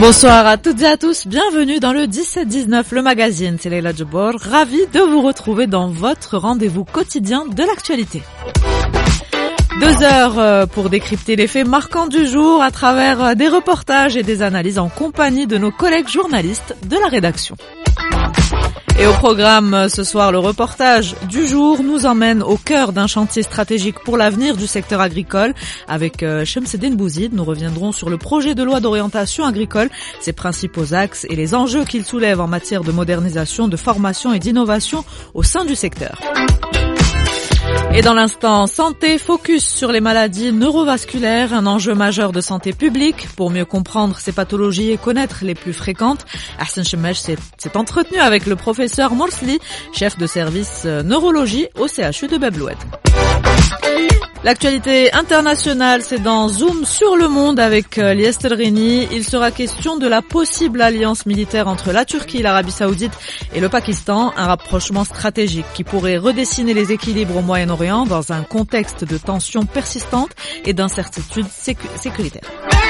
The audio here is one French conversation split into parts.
Bonsoir à toutes et à tous, bienvenue dans le 17-19, le magazine, c'est Leila Djebor, ravi de vous retrouver dans votre rendez-vous quotidien de l'actualité. 2 heures pour décrypter les faits marquants du jour à travers des reportages et des analyses en compagnie de nos collègues journalistes de la rédaction. Et au programme ce soir, le reportage du jour nous emmène au cœur d'un chantier stratégique pour l'avenir du secteur agricole. Avec Chemseddine Bouzid, nous reviendrons sur le projet de loi d'orientation agricole, ses principaux axes et les enjeux qu'il soulève en matière de modernisation, de formation et d'innovation au sein du secteur. Et dans l'instant santé, focus sur les maladies neurovasculaires, un enjeu majeur de santé publique. Pour mieux comprendre ces pathologies et connaître les plus fréquentes, Hassan Chemmesh s'est entretenu avec le professeur Morsli, chef de service neurologie au CHU de Bab-Loued. L'actualité internationale, c'est dans Zoom sur le monde avec Lies Telrini. Il sera question de la possible alliance militaire entre la Turquie, l'Arabie Saoudite et le Pakistan, un rapprochement stratégique qui pourrait redessiner les équilibres au Moyen-Orient dans un contexte de tensions persistantes et d'incertitudes sécuritaires.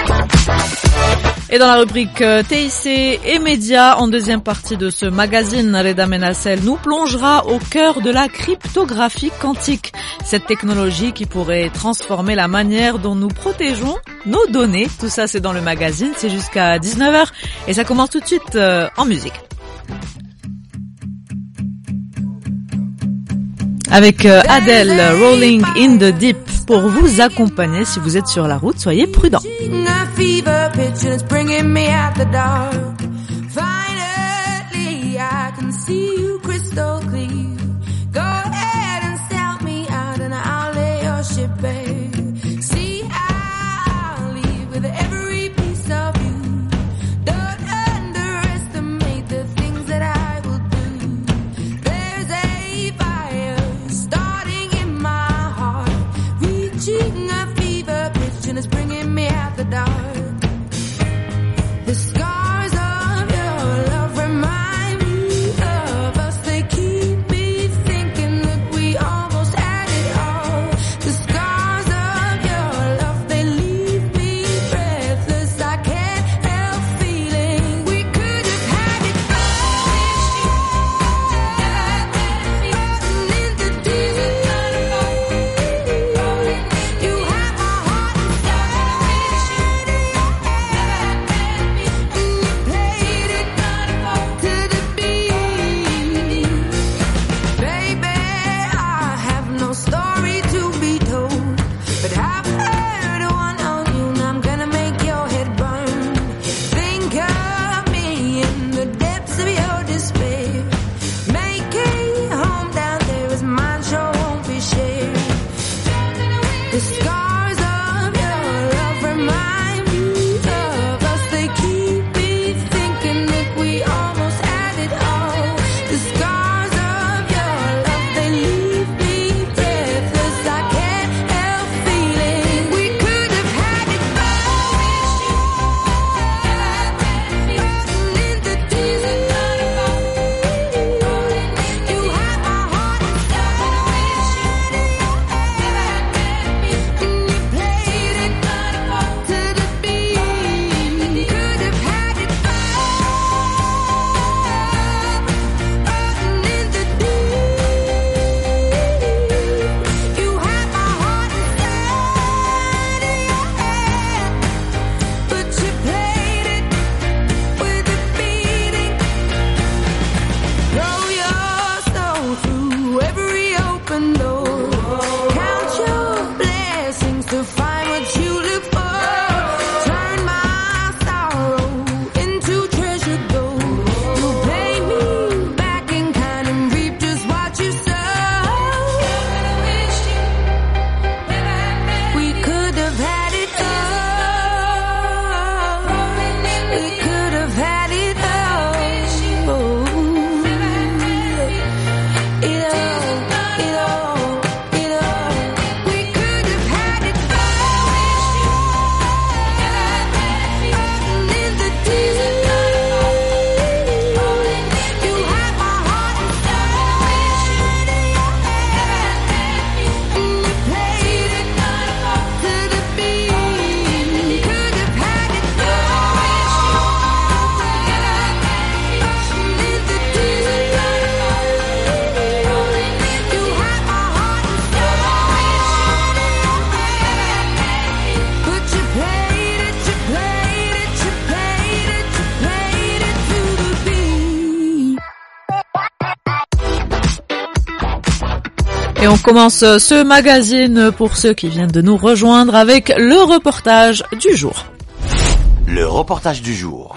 Et dans la rubrique TIC et médias, en deuxième partie de ce magazine, Reda Menassel nous plongera au cœur de la cryptographie quantique. Cette technologie qui pourrait transformer la manière dont nous protégeons nos données. Tout ça, c'est dans le magazine, c'est jusqu'à 19h. Et ça commence tout de suite en musique. Avec Adele, Rolling in the Deep, pour vous accompagner si vous êtes sur la route, soyez prudents. The scars Et on commence ce magazine pour ceux qui viennent de nous rejoindre avec le reportage du jour. Le reportage du jour.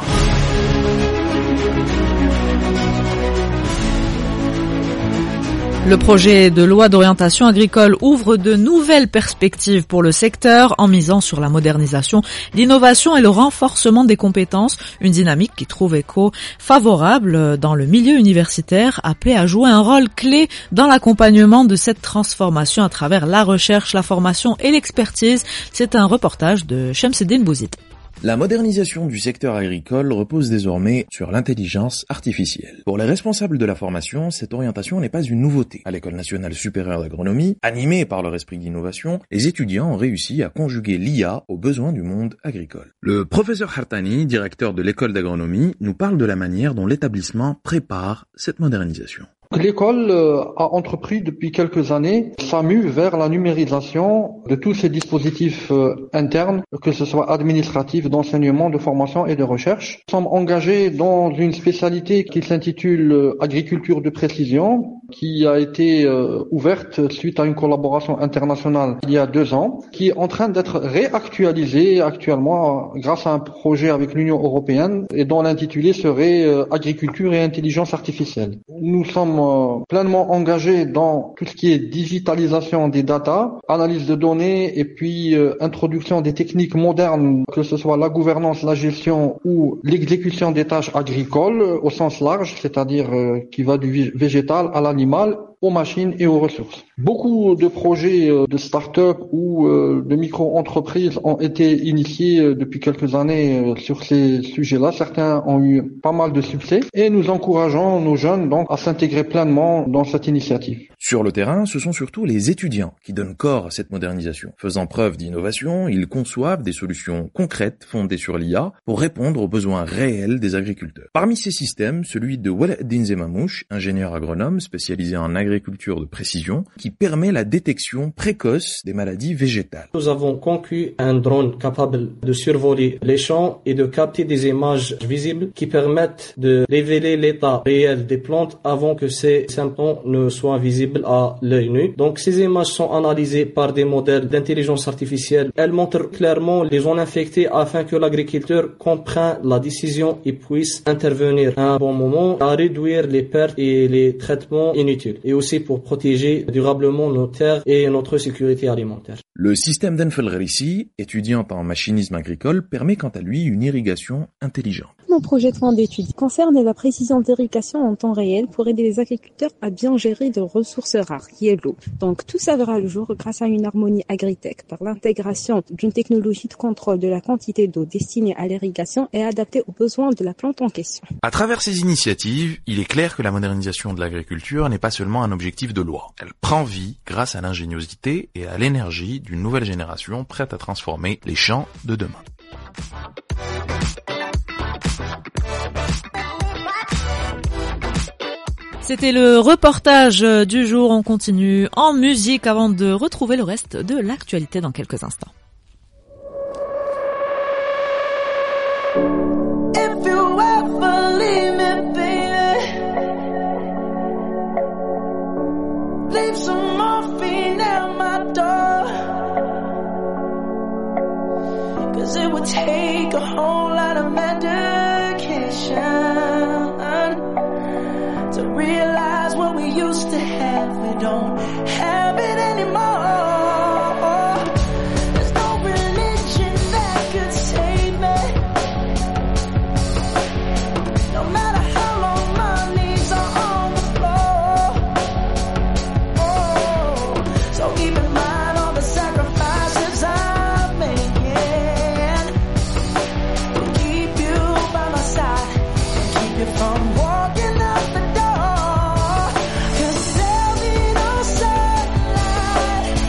Le projet de loi d'orientation agricole ouvre de nouvelles perspectives pour le secteur en misant sur la modernisation, l'innovation et le renforcement des compétences, une dynamique qui trouve écho favorable dans le milieu universitaire, appelé à jouer un rôle clé dans l'accompagnement de cette transformation à travers la recherche, la formation et l'expertise. C'est un reportage de Shamseddine Bouzid. La modernisation du secteur agricole repose désormais sur l'intelligence artificielle. Pour les responsables de la formation, cette orientation n'est pas une nouveauté. À l'École nationale supérieure d'agronomie, animée par leur esprit d'innovation, les étudiants ont réussi à conjuguer l'IA aux besoins du monde agricole. Le professeur Hartani, directeur de l'École d'agronomie, nous parle de la manière dont l'établissement prépare cette modernisation. L'école a entrepris depuis quelques années sa mue vers la numérisation de tous ces dispositifs internes, que ce soit administratifs, d'enseignement, de formation et de recherche. Nous sommes engagés dans une spécialité qui s'intitule agriculture de précision, qui a été ouverte suite à une collaboration internationale il y a 2 ans, qui est en train d'être réactualisée actuellement grâce à un projet avec l'Union européenne et dont l'intitulé serait agriculture et intelligence artificielle. Nous sommes pleinement engagés dans tout ce qui est digitalisation des data, analyse de données et puis introduction des techniques modernes, que ce soit la gouvernance, la gestion ou l'exécution des tâches agricoles au sens large, c'est-à-dire qui va du végétal à l'animal, aux machines et aux ressources. Beaucoup de projets de start-up ou de micro-entreprises ont été initiés depuis quelques années sur ces sujets-là. Certains ont eu pas mal de succès et nous encourageons nos jeunes donc à s'intégrer pleinement dans cette initiative. Sur le terrain, ce sont surtout les étudiants qui donnent corps à cette modernisation. Faisant preuve d'innovation, ils conçoivent des solutions concrètes fondées sur l'IA pour répondre aux besoins réels des agriculteurs. Parmi ces systèmes, celui de Walaeddin Zemamouche, ingénieur agronome spécialisé en agriculture de précision, qui permet la détection précoce des maladies végétales. Nous avons conçu un drone capable de survoler les champs et de capter des images visibles qui permettent de révéler l'état réel des plantes avant que ces symptômes ne soient visibles à l'œil nu. Donc ces images sont analysées par des modèles d'intelligence artificielle. Elles montrent clairement les zones infectées afin que l'agriculteur comprenne la décision et puisse intervenir à un bon moment à réduire les pertes et les traitements inutiles et aussi pour protéger durablement nos terres et notre sécurité alimentaire. Le système d'Enfel Gharissi, étudiante en machinisme agricole, permet quant à lui une irrigation intelligente. Mon projet de fin d'études concerne la précision d'irrigation en temps réel pour aider les agriculteurs à bien gérer de ressources rares, qui est l'eau. Donc tout ça verra le jour grâce à une harmonie agritech par l'intégration d'une technologie de contrôle de la quantité d'eau destinée à l'irrigation et adaptée aux besoins de la plante en question. À travers ces initiatives, il est clair que la modernisation de l'agriculture n'est pas seulement un objectif de loi. Elle prend vie grâce à l'ingéniosité et à l'énergie d'une nouvelle génération prête à transformer les champs de demain. C'était le reportage du jour. On continue en musique avant de retrouver le reste de l'actualité dans quelques instants. If you ever leave me, baby, leave some morphine at my door, 'cause it would take a whole lot of medication to realize what we used to have, we don't have it anymore. There's no religion that could save me, no matter how long my knees are on the floor. Oh, so keep in mind all the sacrifices I'm making to keep you by my side and keep you from walking out the door. 'Cause there'll be no sunlight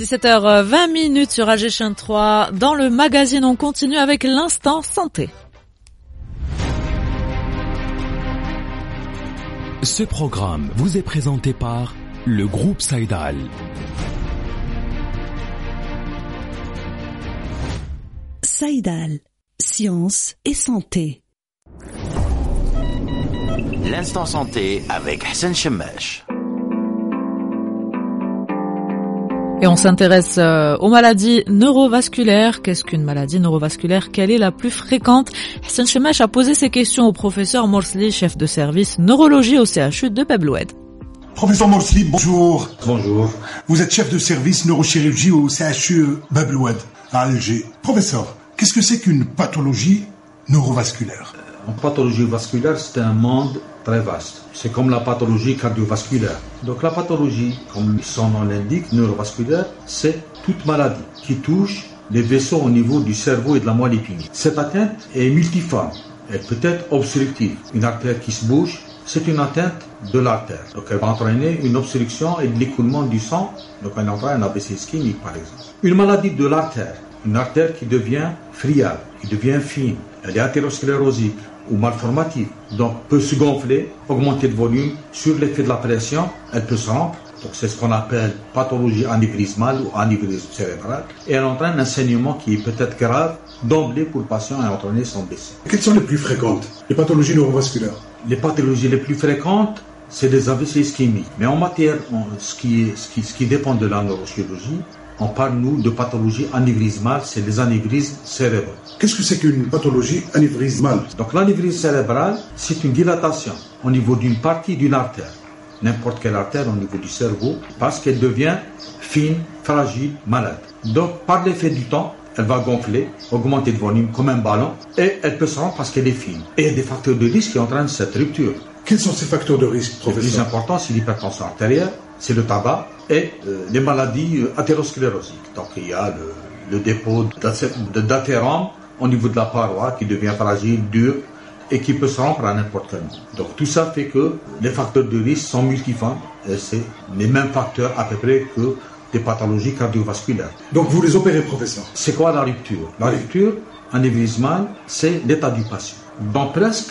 17h20 sur AG 3. Dans le magazine, on continue avec l'instant santé. Ce programme vous est présenté par le groupe Saïdal. Saïdal, science et santé. L'instant santé avec Hassan Chemmesh. Et on s'intéresse aux maladies neurovasculaires. Qu'est-ce qu'une maladie neurovasculaire? Quelle est la plus fréquente? Hassan Chemmesh a posé ces questions au professeur Morsli, chef de service neurologie au CHU de Bab El Oued. Professeur Morsli, bonjour. Bonjour. Vous êtes chef de service neurochirurgie au CHU Bab El Oued à Alger. Professeur, qu'est-ce que c'est qu'une pathologie neurovasculaire? En pathologie vasculaire, c'est un monde très vaste. C'est comme la pathologie cardiovasculaire. Donc la pathologie, comme son nom l'indique, neurovasculaire, c'est toute maladie qui touche les vaisseaux au niveau du cerveau et de la moelle épinière. Cette atteinte est multiforme. Elle peut être obstructive. Une artère qui se bouge, c'est une atteinte de l'artère. Donc elle va entraîner une obstruction et de l'écoulement du sang. Donc elle entraîne un AVC ischémique par exemple. Une maladie de l'artère, une artère qui devient friable, qui devient fine. Elle est athérosclérosique ou malformative, donc peut se gonfler, augmenter de volume sur l'effet de la pression, elle peut se rompre, donc c'est ce qu'on appelle pathologie anévrismale ou anévrisme cérébral, et elle entraîne un saignement qui est peut-être grave d'emblée pour le patient et entraîner son décès. Quelles sont les plus fréquentes, les pathologies neurovasculaires? Les pathologies les plus fréquentes, c'est les AVC ischémiques, mais en matière, ce qui dépend de la neurochirurgie, on parle, nous, de pathologie anévrismale, c'est les anévrismes cérébraux. Qu'est-ce que c'est qu'une pathologie anévrismale? Donc l'anévrisme cérébral, c'est une dilatation au niveau d'une partie d'une artère, n'importe quelle artère au niveau du cerveau, parce qu'elle devient fine, fragile, malade. Donc par l'effet du temps, elle va gonfler, augmenter de volume comme un ballon, et elle peut se rendre parce qu'elle est fine. Et il y a des facteurs de risque qui entraînent cette rupture. Quels sont ces facteurs de risque, professeur? Le plus important, c'est l'hypertension artérielle, c'est le tabac et les maladies athérosclérosiques. Donc il y a le dépôt d'athérome au niveau de la paroi qui devient fragile, dur et qui peut se rompre à n'importe quel moment. Donc tout ça fait que les facteurs de risque sont multiformes et c'est les mêmes facteurs à peu près que des pathologies cardiovasculaires. Donc vous les opérez, professeur? C'est quoi la rupture? La rupture anévrismale, c'est l'état du patient. Dans presque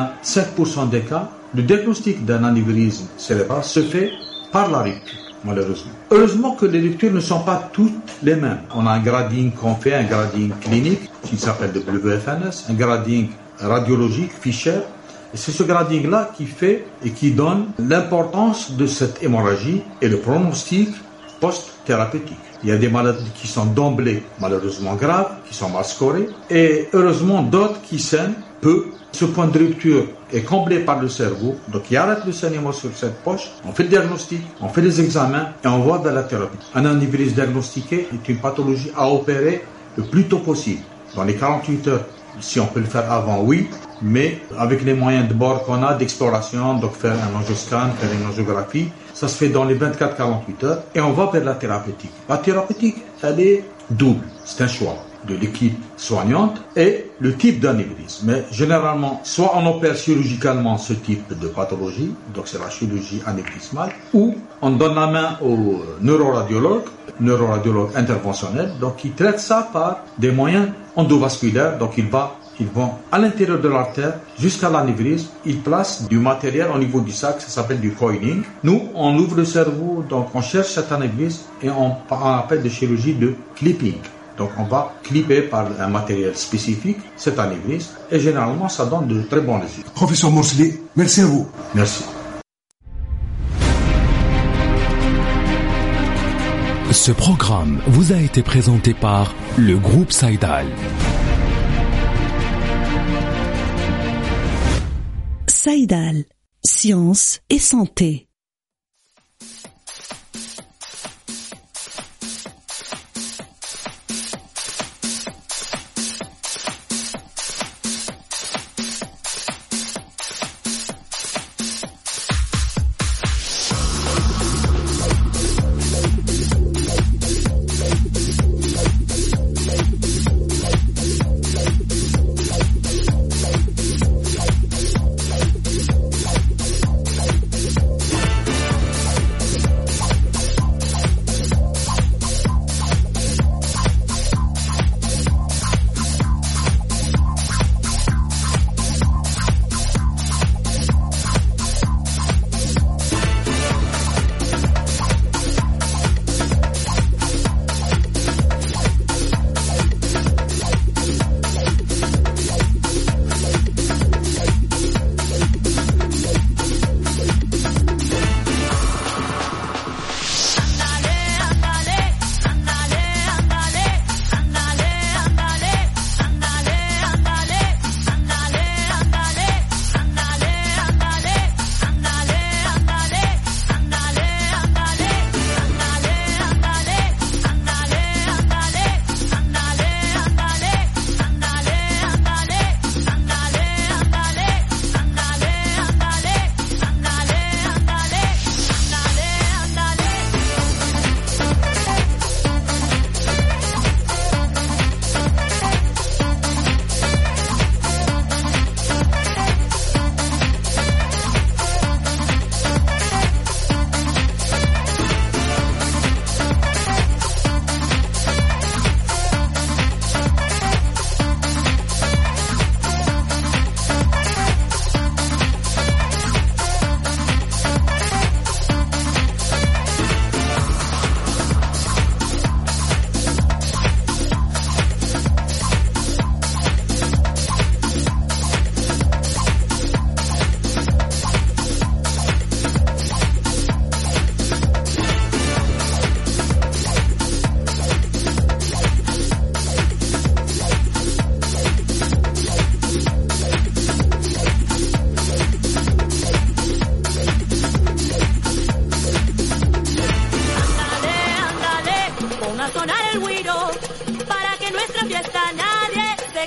85% des cas, le diagnostic d'un anévrisme cérébral se fait par la rupture, malheureusement. Heureusement que les ruptures ne sont pas toutes les mêmes. On a un grading qu'on fait, un grading clinique, qui s'appelle le WFNS, un grading radiologique, Fischer. Et c'est ce grading-là qui fait et qui donne l'importance de cette hémorragie et le pronostic post-thérapeutique. Il y a des maladies qui sont d'emblée malheureusement graves, qui sont mal scorées, et heureusement d'autres qui saignent peu. Ce point de rupture est comblé par le cerveau, donc il arrête le saignement sur cette poche, on fait le diagnostic, on fait les examens et on va vers la thérapie. Un anévrisme diagnostiqué est une pathologie à opérer le plus tôt possible, dans les 48 heures. Si on peut le faire avant, oui, mais avec les moyens de bord qu'on a, d'exploration, donc faire un angioscan, faire une angiographie, ça se fait dans les 24-48 heures et on va vers la thérapeutique. La thérapeutique, elle est double, c'est un choix de l'équipe soignante et le type d'anévrisme. Mais généralement, soit on opère chirurgicalement ce type de pathologie, donc c'est la chirurgie anévrismale, ou on donne la main au neuroradiologue interventionnel, donc qui traite ça par des moyens endovasculaires, donc ils vont à l'intérieur de l'artère jusqu'à l'anévrisme, ils placent du matériel au niveau du sac, ça s'appelle du coiling. Nous, on ouvre le cerveau, donc on cherche cet anévrisme et on appelle des chirurgies de clipping. Donc on va clipper par un matériel spécifique cet anévrisme et généralement ça donne de très bons résultats. Professeur Morsli, merci à vous. Merci. Ce programme vous a été présenté par le groupe Saïdal. Saïdal, science et santé.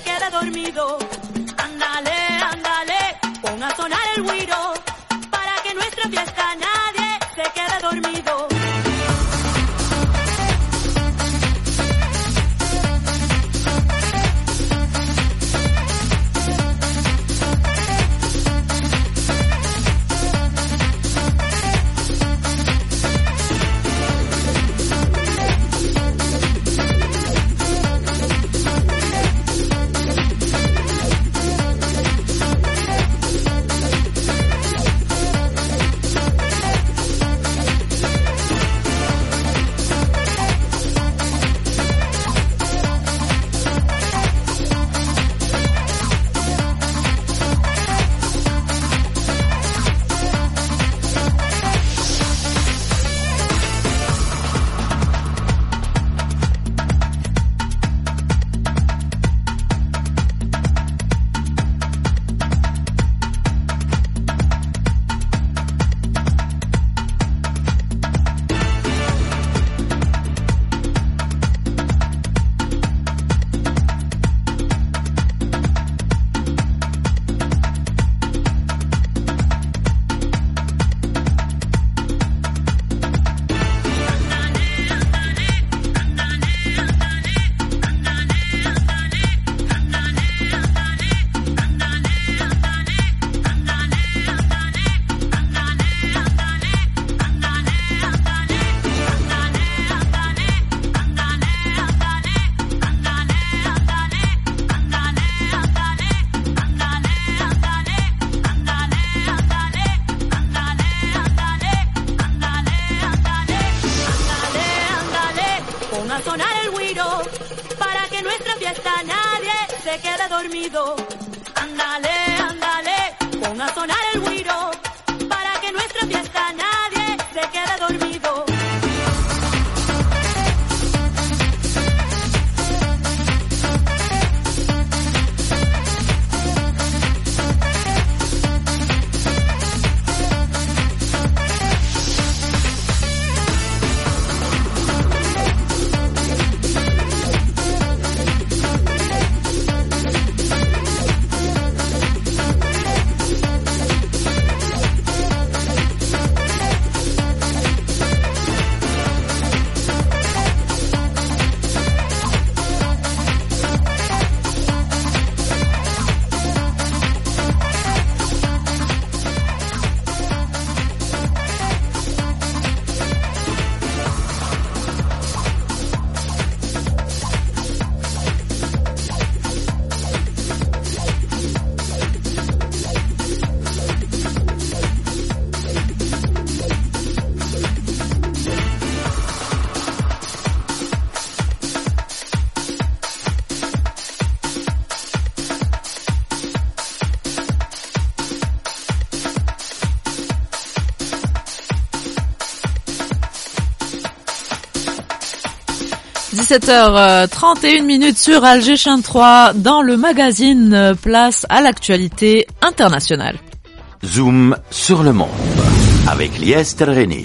quede dormido. Ándale, ándale, pon a sonar el güiro, para que nuestra fiesta nadie se quede dormido. Dormido. Ándale, ándale, pon a sonar el güiro, para que nuestra fiesta nadie se quede dormido. – 17h31 sur Alger Chaîne 3 dans le magazine Place à l'actualité internationale. Zoom sur le monde avec Lies Terreni.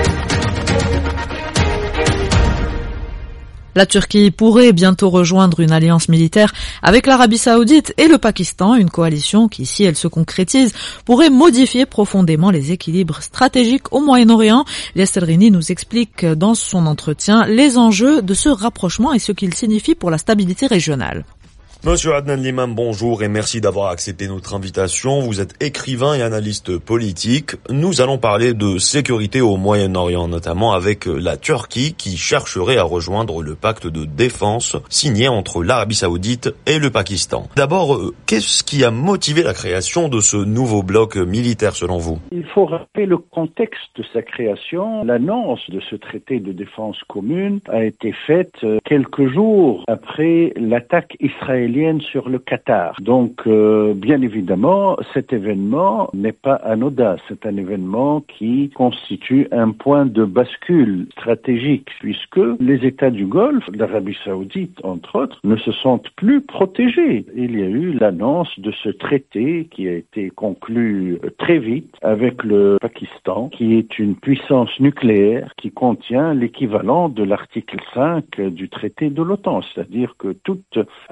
La Turquie pourrait bientôt rejoindre une alliance militaire avec l'Arabie Saoudite et le Pakistan, une coalition qui, si elle se concrétise, pourrait modifier profondément les équilibres stratégiques au Moyen-Orient. Lies Terreni nous explique dans son entretien les enjeux de ce rapprochement et ce qu'il signifie pour la stabilité régionale. Monsieur Adnan Liman, bonjour et merci d'avoir accepté notre invitation. Vous êtes écrivain et analyste politique. Nous allons parler de sécurité au Moyen-Orient, notamment avec la Turquie qui chercherait à rejoindre le pacte de défense signé entre l'Arabie Saoudite et le Pakistan. D'abord, qu'est-ce qui a motivé la création de ce nouveau bloc militaire selon vous? Il faut rappeler le contexte de sa création. L'annonce de ce traité de défense commune a été faite quelques jours après l'attaque israélienne sur le Qatar. Donc, bien évidemment, cet événement n'est pas anodin. C'est un événement qui constitue un point de bascule stratégique, puisque les États du Golfe, l'Arabie Saoudite, entre autres, ne se sentent plus protégés. Il y a eu l'annonce de ce traité qui a été conclu très vite avec le Pakistan, qui est une puissance nucléaire qui contient l'équivalent de l'article 5 du traité de l'OTAN, c'est-à-dire que toute attaque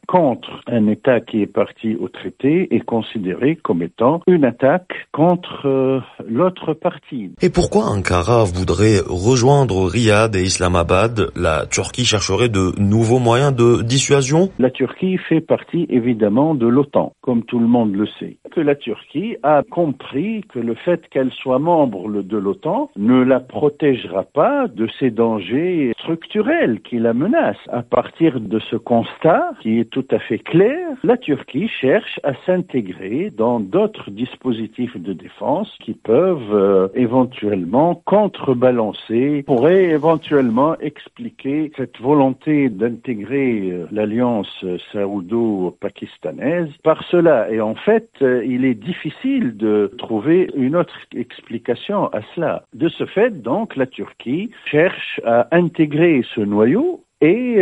contre un État qui est parti au traité est considérée comme étant une attaque contre l'autre partie. Et pourquoi Ankara voudrait rejoindre Riyad et Islamabad? La Turquie chercherait de nouveaux moyens de dissuasion? La Turquie fait partie évidemment de l'OTAN, comme tout le monde le sait. Que la Turquie a compris que le fait qu'elle soit membre de l'OTAN ne la protégera pas de ces dangers structurels qui la menacent. À partir de ce constat, qui est tout à fait clair, la Turquie cherche à s'intégrer dans d'autres dispositifs de défense qui peuvent éventuellement contrebalancer, pourraient éventuellement expliquer cette volonté d'intégrer l'alliance saoudo-pakistanaise par cela. Et en fait, il est difficile de trouver une autre explication à cela. De ce fait, donc, la Turquie cherche à intégrer ce noyau et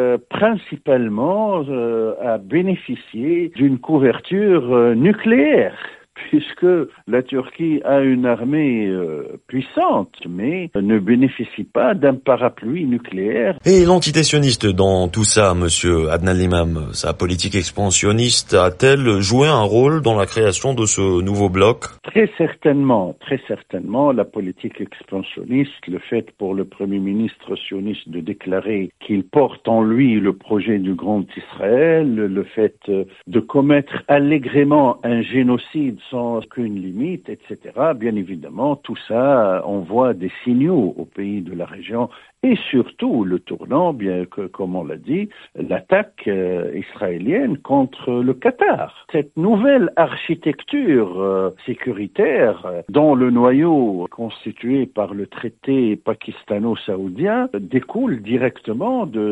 principalement à bénéficier d'une couverture nucléaire, puisque la Turquie a une armée puissante, mais ne bénéficie pas d'un parapluie nucléaire. Et l'entité sioniste dans tout ça, monsieur Adnan Limam, sa politique expansionniste a-t-elle joué un rôle dans la création de ce nouveau bloc? Très certainement, la politique expansionniste, le fait pour le Premier ministre sioniste de déclarer qu'il porte en lui le projet du Grand Israël, le fait de commettre allègrement un génocide sans aucune limite, etc. Bien évidemment, tout ça envoie des signaux aux pays de la région et surtout le tournant, bien que, comme on l'a dit, l'attaque israélienne contre le Qatar. Cette nouvelle architecture sécuritaire dont le noyau constitué par le traité pakistano-saoudien découle directement de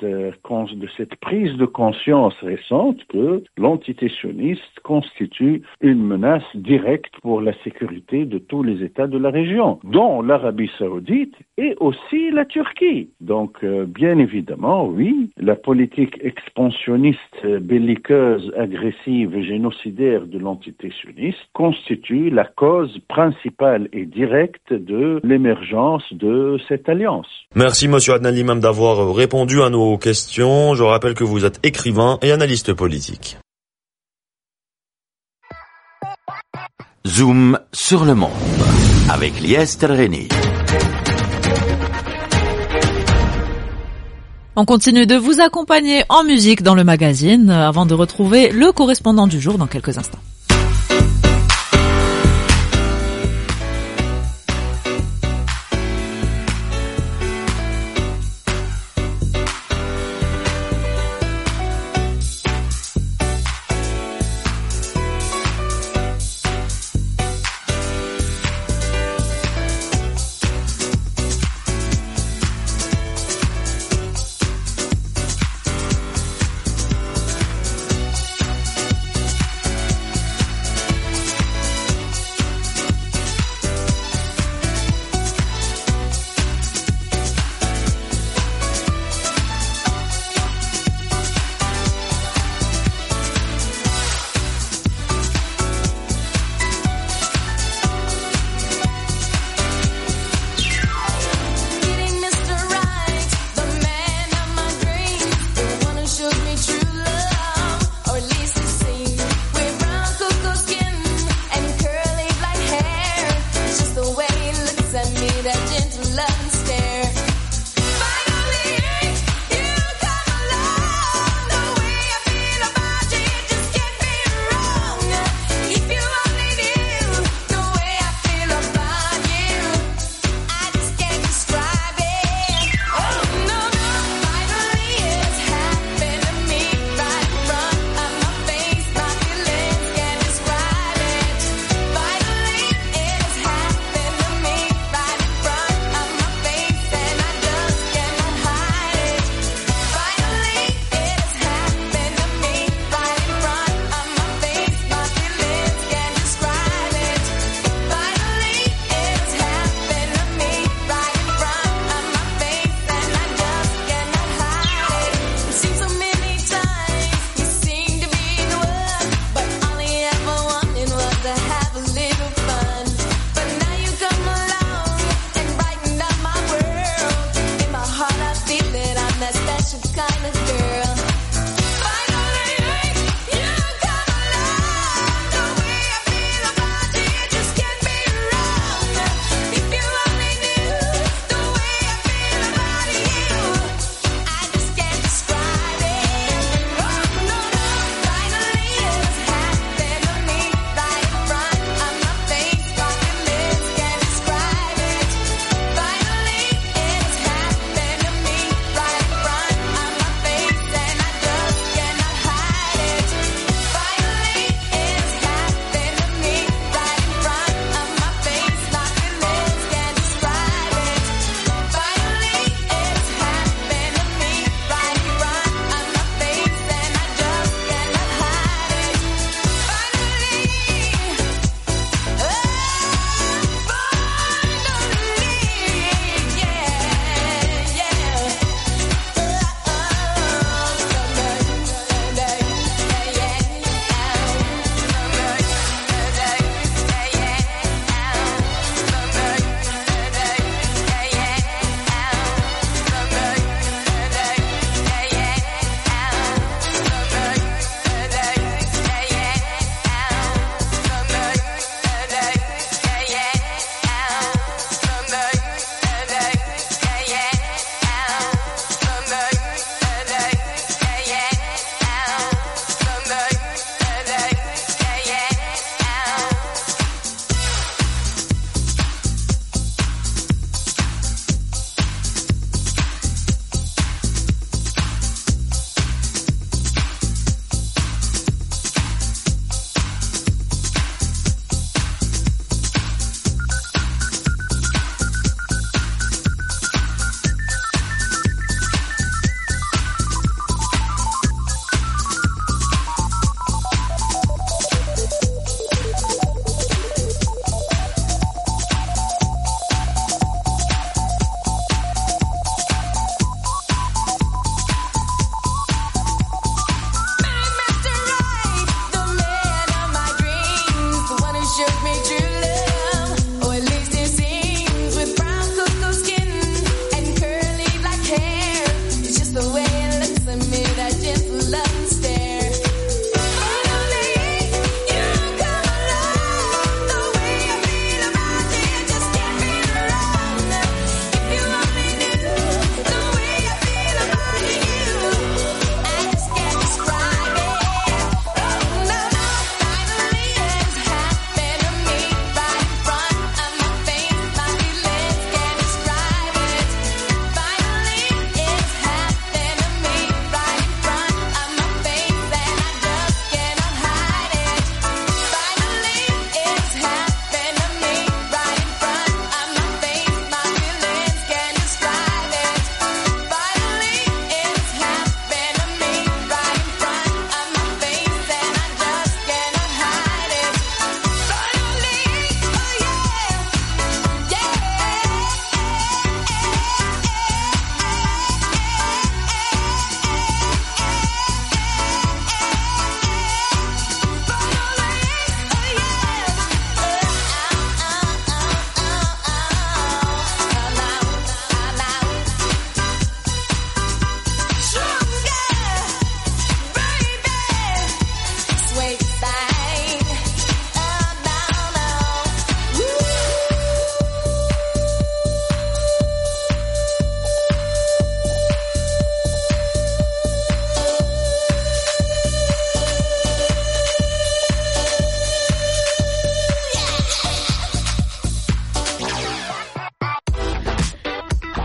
cette prise de conscience récente que l'entité sioniste constitue une menace directe pour la sécurité de tous les États de la région, dont l'Arabie saoudite et aussi la Turquie. Donc, bien évidemment, oui, la politique expansionniste, belliqueuse, agressive et génocidaire de l'entité sioniste constitue la cause principale et directe de l'émergence de cette alliance. Merci, monsieur Adnan Limam, d'avoir répondu à nos questions. Je rappelle que vous êtes écrivain et analyste politique. Zoom sur le monde avec Lies Terreni. On continue de vous accompagner en musique dans le magazine avant de retrouver le correspondant du jour dans quelques instants.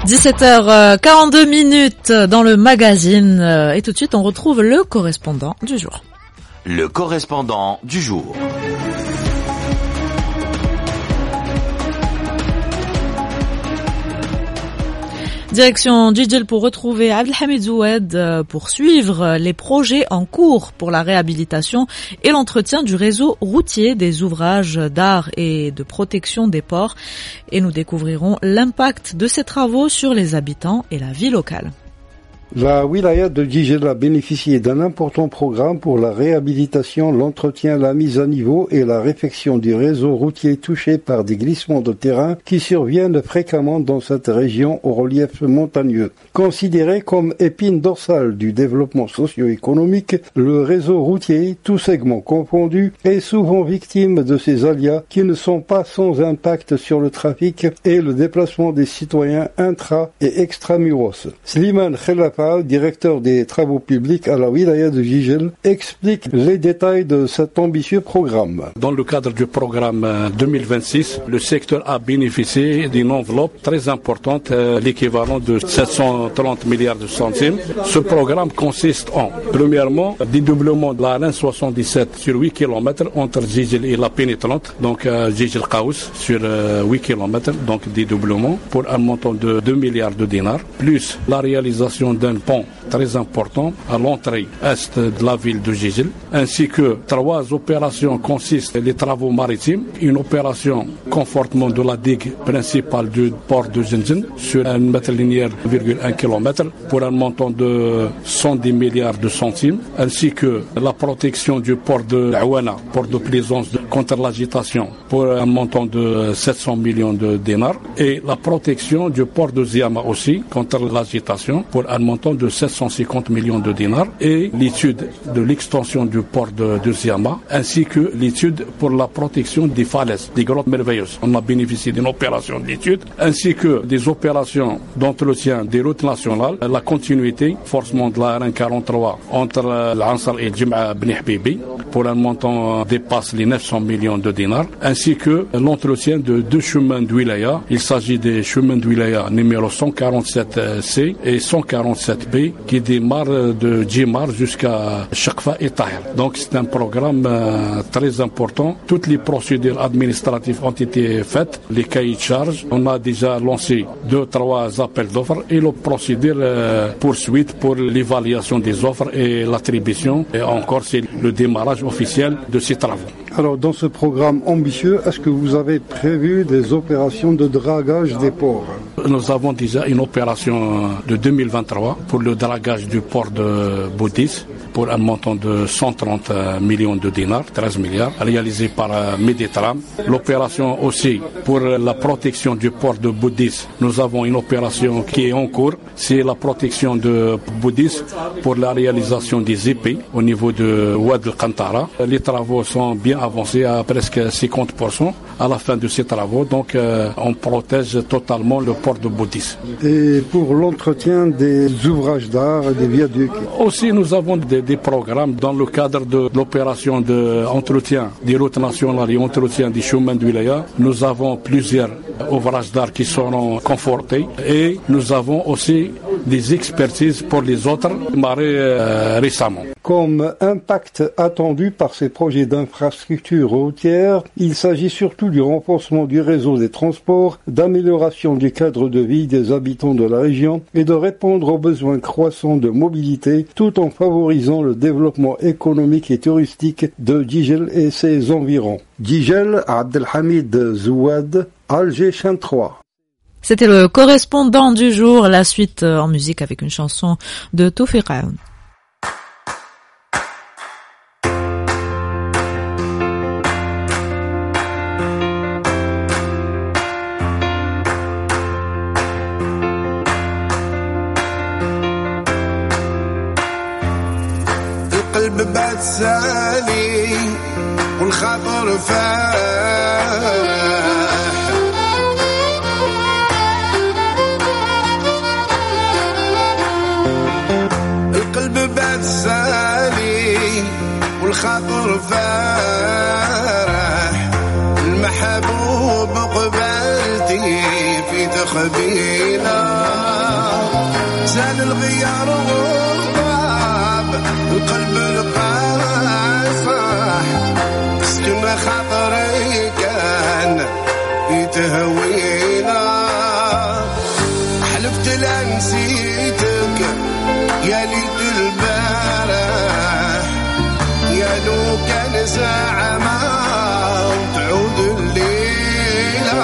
17h42 minutes dans le magazine et tout de suite on retrouve le correspondant du jour. Le correspondant du jour. Direction Jijel pour retrouver Abdelhamid Zoued pour suivre les projets en cours pour la réhabilitation et l'entretien du réseau routier des ouvrages d'art et de protection des ports. Et nous découvrirons l'impact de ces travaux sur les habitants et la vie locale. La wilaya de Jijel a bénéficié d'un important programme pour la réhabilitation, l'entretien, la mise à niveau et la réfection du réseau routier touché par des glissements de terrain qui surviennent fréquemment dans cette région au relief montagneux. Considéré comme épine dorsale du développement socio-économique, le réseau routier, tous segments confondus, est souvent victime de ces aléas qui ne sont pas sans impact sur le trafic et le déplacement des citoyens intra- et extramuros. Slimane Khelaf, directeur des travaux publics à la wilaya de Jijel, explique les détails de cet ambitieux programme. Dans le cadre du programme 2026, le secteur a bénéficié d'une enveloppe très importante, l'équivalent de 730 milliards de centimes. Ce programme consiste en, premièrement, dédoublement de la RN77 sur 8 km entre Jijel et la pénétrante, donc Jijel-Kaous sur 8 km, donc dédoublement pour un montant de 2 milliards de dinars, plus la réalisation d'un pont très important à l'entrée est de la ville de Jijel, ainsi que 3 opérations consistent les travaux maritimes, une opération confortement de la digue principale du port de Zinzin sur 1 mètre linéaire 1,1 km pour un montant de 110 milliards de centimes, ainsi que la protection du port de Aouana, port de plaisance contre l'agitation pour un montant de 700 millions de dinars, et la protection du port de Ziama aussi contre l'agitation pour un montant de 750 millions de dinars, et l'étude de l'extension du port de Ziama, ainsi que l'étude pour la protection des falaises, des grottes merveilleuses. On a bénéficié d'une opération d'étude, ainsi que des opérations d'entretien des routes nationales, la continuité, forcément de la RN43 entre l'Ansar et Jim'a Ben Habibi, pour un montant dépasse les 900 millions de dinars, ainsi que l'entretien de 2 chemins de wilaya. Il s'agit des chemins de wilaya numéro 147C et 147B qui démarre de Djimar jusqu'à Chakfa et Tahir. Donc c'est un programme très important. Toutes les procédures administratives ont été faites, les cahiers de charges. On a déjà lancé 2-3 appels d'offres et la procédure poursuite pour l'évaluation des offres et l'attribution. Et encore, c'est le démarrage officiel de ces travaux. Alors, dans ce programme ambitieux, est-ce que vous avez prévu des opérations de dragage des ports? Nous avons déjà une opération de 2023 pour le dragage du port de Boudis pour un montant de 130 millions de dinars, 13 milliards, réalisé par Meditram. L'opération aussi pour la protection du port de Boudis. Nous avons une opération qui est en cours. C'est la protection de Boudis pour la réalisation des épées au niveau de Ouad el-Qantara. Les travaux sont bien avancés à presque 50% à la fin de ces travaux. Donc on protège totalement le port de Boudis. Et pour l'entretien des ouvrages d'art et des viaducs? Aussi, nous avons des programmes dans le cadre de l'opération d'entretien des routes nationales et entretien des chemins de wilaya. Nous avons plusieurs ouvrages d'art qui seront confortés et nous avons aussi des expertises pour les autres marées récemment. Comme impact attendu par ces projets d'infrastructures routières, il s'agit surtout du renforcement du réseau des transports, d'amélioration du cadre de vie des habitants de la région et de répondre aux besoins croissants de mobilité tout en favorisant le développement économique et touristique de Jijel et ses environs. Jijel, Abdelhamid Zouad, Alger, chaîne 3. C'était le correspondant du jour, la suite en musique avec une chanson de Tawfiq Aoun. القلب بعد سالي والخاطر فاح القلب بعد سالي والخاطر فارح المحبوب قبلتي في خبينا زال الغيار والضاب القلب القاصح سكن خاطري كان يتهوينا حلفت لا نسيتك يا ليت البارح يا لو كان ساعة ما تعود الليلة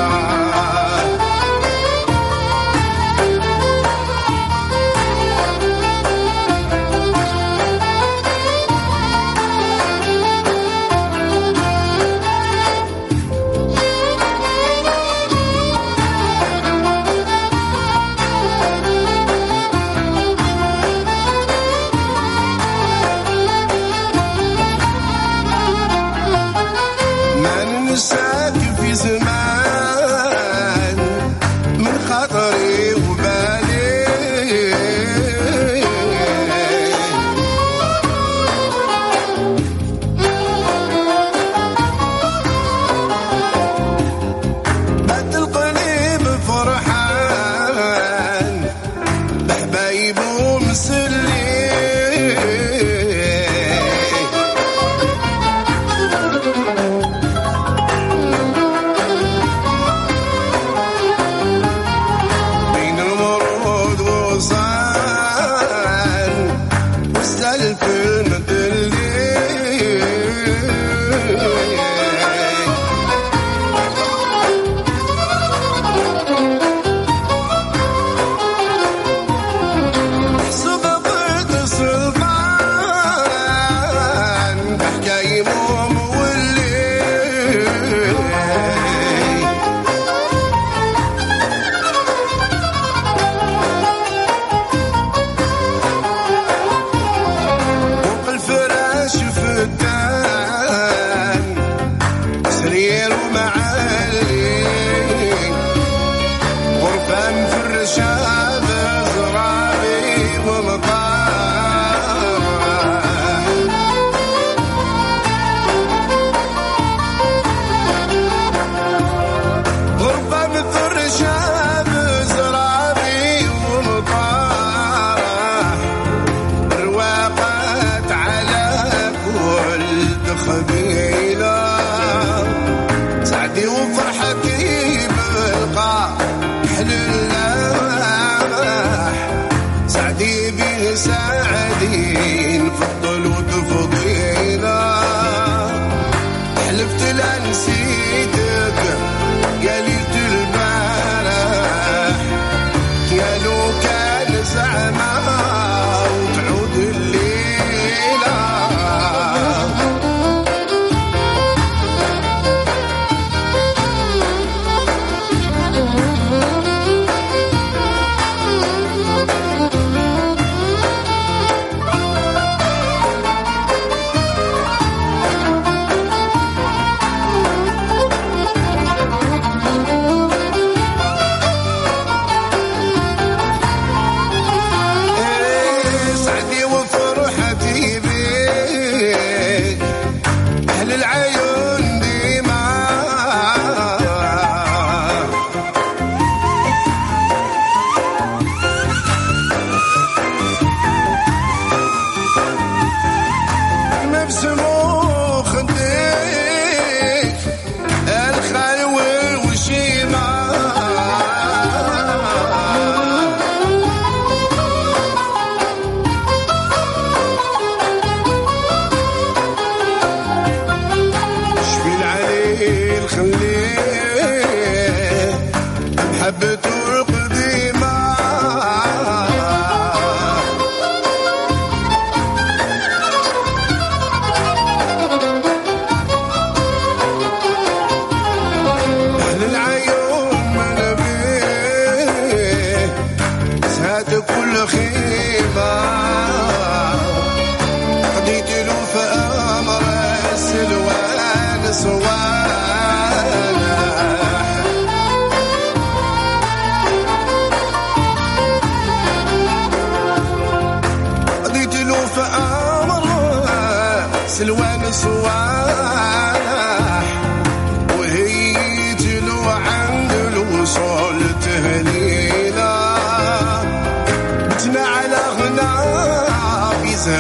نساك في زمان من خاطري وبالي بات القلب فرحان بحبايب ومسلي سعدين فضل وتفضينا حلفت لا نسيتك يا ليت البارح يا لو كان زعما وتعود الليلة سلوان صواح وهي تلو عند الوصول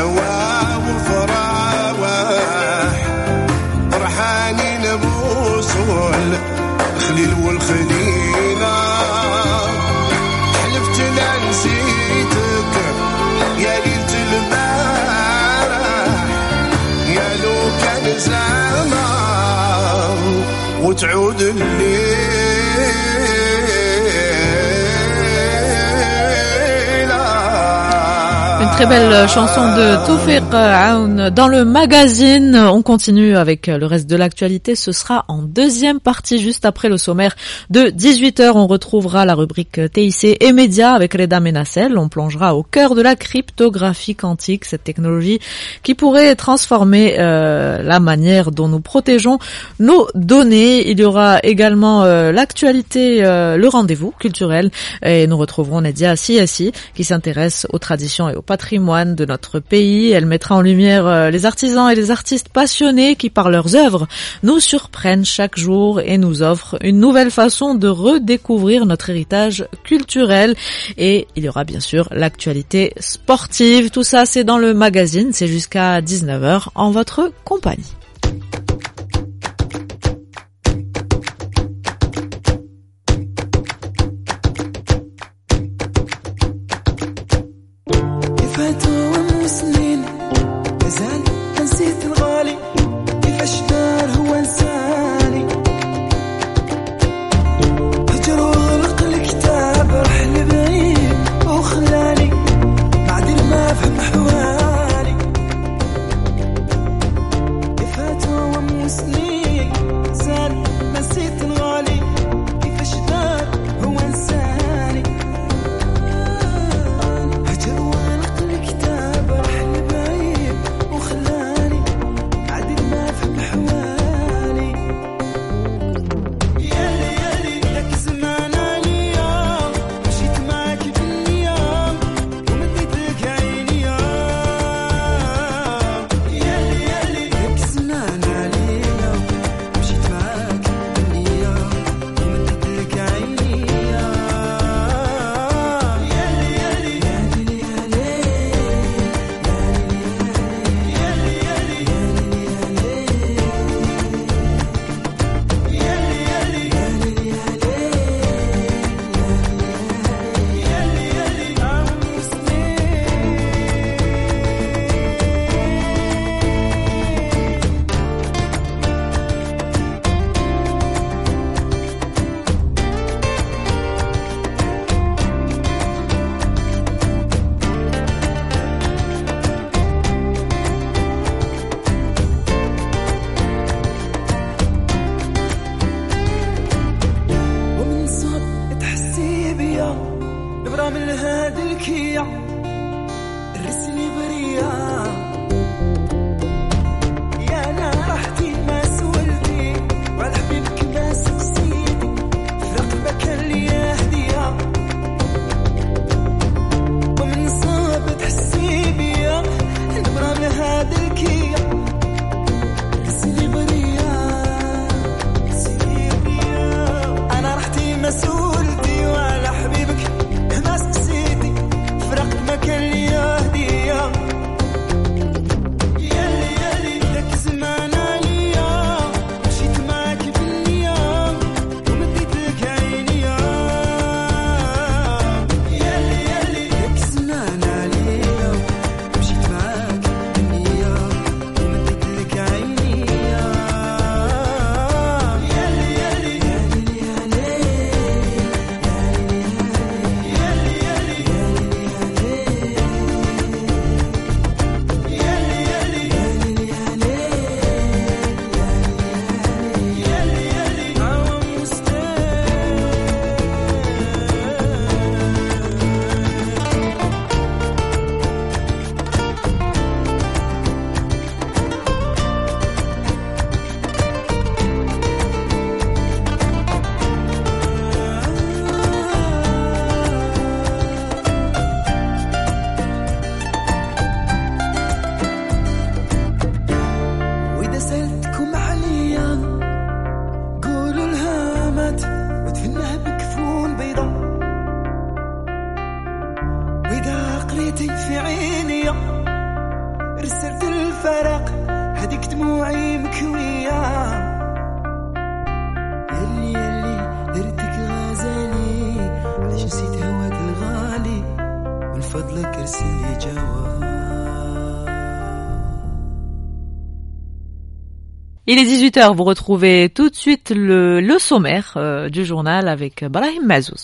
الهوى والفراح رحاني نبوصول الخليل والخليلة حلفت لا نسيتك يا ليلة البارح يا لو كان زمان وتعود Une très belle chanson de Toufiq Aoun dans le magazine. On continue avec le reste de l'actualité. Ce sera en deuxième partie, juste après le sommaire de 18h. On retrouvera la rubrique TIC et médias avec Reda Menassel. On plongera au cœur de la cryptographie quantique, cette technologie qui pourrait transformer la manière dont nous protégeons nos données. Il y aura également l'actualité, le rendez-vous culturel, et nous retrouverons Nadia Siassi qui s'intéresse aux traditions et au patrimoine de notre pays. Elle mettra en lumière les artisans et les artistes passionnés qui, par leurs œuvres, nous surprennent chaque jour et nous offrent une nouvelle façon de redécouvrir notre héritage culturel. Et il y aura bien sûr l'actualité sportive. Tout ça, c'est dans le magazine. C'est jusqu'à 19h en votre compagnie. حوالي فرق هديك دموعي مكوية يلي درتك غزالي علاش نسيت هواك الغالي من فضلك ارسل لي جواب. Il est 18h, vous retrouvez tout de suite le sommaire du journal avec Brahim Mazouz.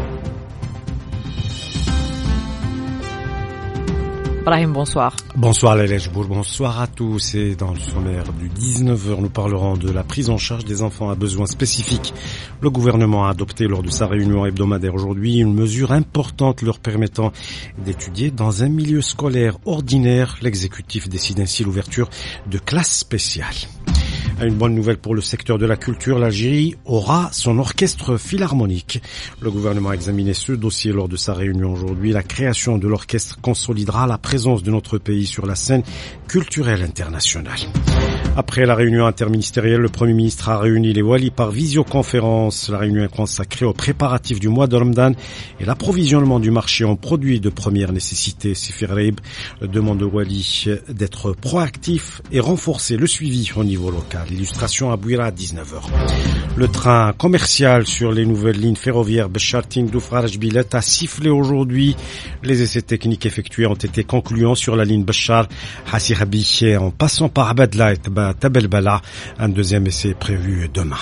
Brahim, bonsoir. Bonsoir Laila Jbour, bonsoir à tous. Et dans le sommaire du 19h, nous parlerons de la prise en charge des enfants à besoins spécifiques. Le gouvernement a adopté lors de sa réunion hebdomadaire aujourd'hui une mesure importante leur permettant d'étudier dans un milieu scolaire ordinaire. L'exécutif décide ainsi l'ouverture de classes spéciales. Une bonne nouvelle pour le secteur de la culture, l'Algérie aura son orchestre philharmonique. Le gouvernement a examiné ce dossier lors de sa réunion aujourd'hui. La création de l'orchestre consolidera la présence de notre pays sur la scène culturelle internationale. Après la réunion interministérielle, le Premier ministre a réuni les walis par visioconférence. La réunion est consacrée aux préparatifs du mois de Ramadan et l'approvisionnement du marché en produits de première nécessité. Sifir Reib demande aux walis d'être proactifs et renforcer le suivi au niveau local. Illustration à Bouira à 19h. Le train commercial sur les nouvelles lignes ferroviaires Béchar-Tindouf Rajbilet a sifflé aujourd'hui. Les essais techniques effectués ont été concluants sur la ligne Béchar-Hassirabi en passant par Abadla et Tabelbala. Un deuxième essai est prévu demain.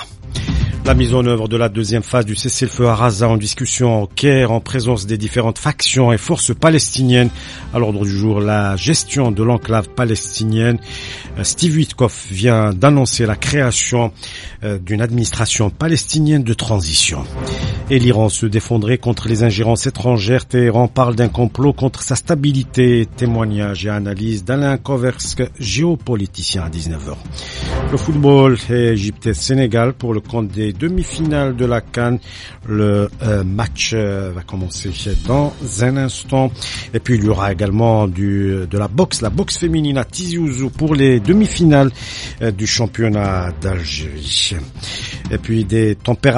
La mise en œuvre de la deuxième phase du cessez-le-feu à Gaza en discussion au Caire en présence des différentes factions et forces palestiniennes. À l'ordre du jour, la gestion de l'enclave palestinienne. Steve Witkoff vient d'annoncer la création d'une administration palestinienne de transition. Et l'Iran se défendrait contre les ingérences étrangères. Téhéran parle d'un complot contre sa stabilité. Témoignage et analyse d'Alain Koversk, géopoliticien à 19h. Le football est Égypte-Sénégal pour le compte des demi-finales de la CAN. Le match va commencer dans un instant. Et puis il y aura également de la boxe féminine à Tizi Ouzou pour les demi-finales du championnat d'Algérie. Et puis des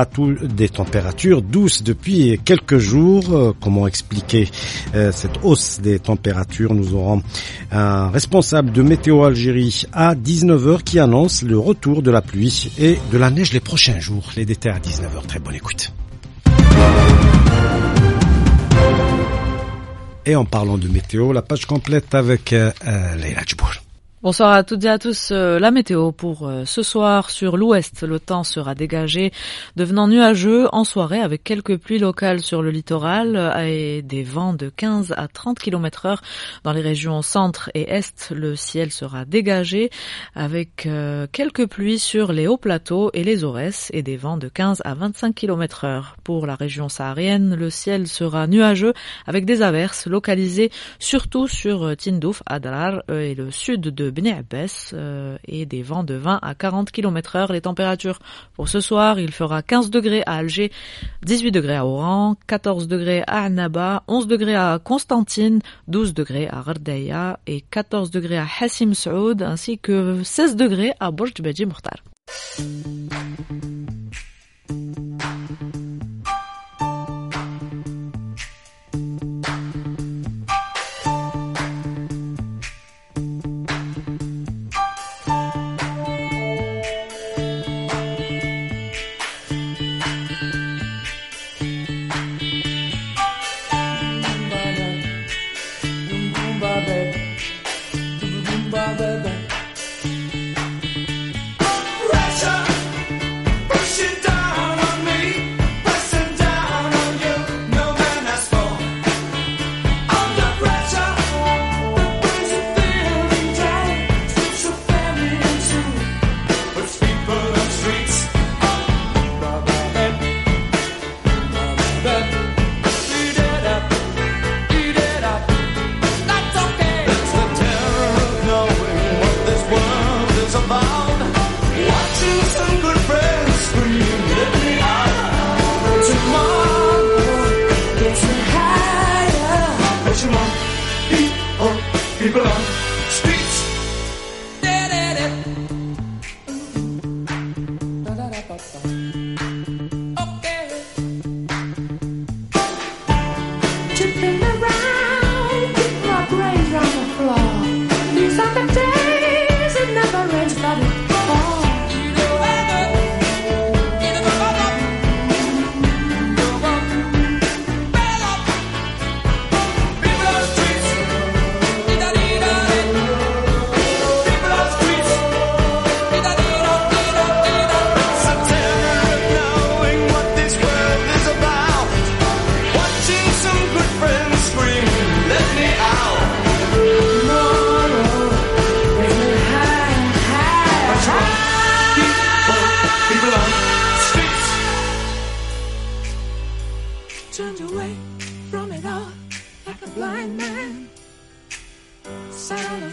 températures douces depuis quelques jours. Comment expliquer cette hausse des températures? Nous aurons un responsable de Météo Algérie à 19h qui annonce le retour de la pluie et de la neige les prochains jours. Les détails à 19h. Très bonne écoute. Et en parlant de météo, la page complète avec Laila Jbour. Bonsoir à toutes et à tous. La météo pour ce soir sur l'ouest. Le temps sera dégagé, devenant nuageux en soirée avec quelques pluies locales sur le littoral et des vents de 15 à 30 km/h dans les régions centre et est. Le ciel sera dégagé avec quelques pluies sur les hauts plateaux et les Aurès et des vents de 15 à 25 km/h. Pour la région saharienne, le ciel sera nuageux avec des averses localisées surtout sur Tindouf, Adrar et le sud de Beni Abbas et des vents de 20 à 40 km/h. Les températures pour ce soir, il fera 15 degrés à Alger, 18 degrés à Oran, 14 degrés à Annaba, 11 degrés à Constantine, 12 degrés à Ghardaïa et 14 degrés à Hassim Saoud ainsi que 16 degrés à Borj Beji Mukhtar. People on streets. Okay. Tipping around, keep my brains on the floor. These are the days.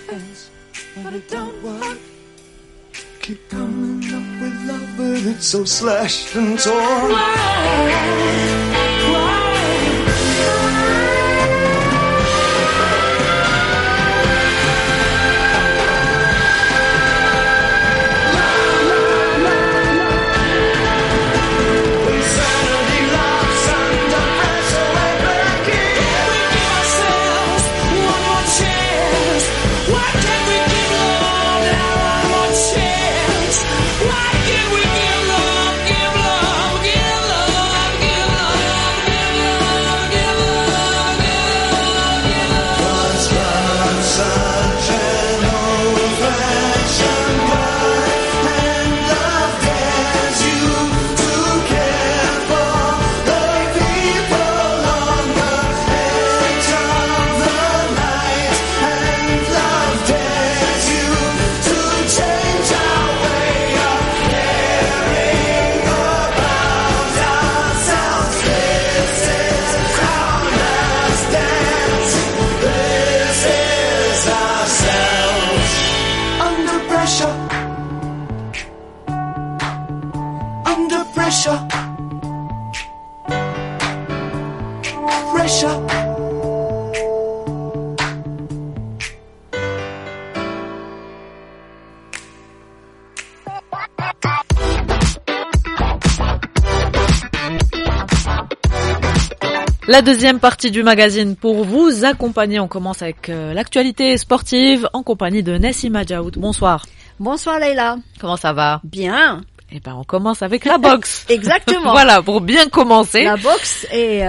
hands, but it don't work. Keep coming up with love, but it's so slashed and torn. La deuxième partie du magazine pour vous accompagner. On commence avec l'actualité sportive en compagnie de Nassima Djaoud. Bonsoir. Bonsoir Leïla. Comment ça va? Bien. Eh ben, on commence avec la boxe. Exactement. Voilà, pour bien commencer. La boxe et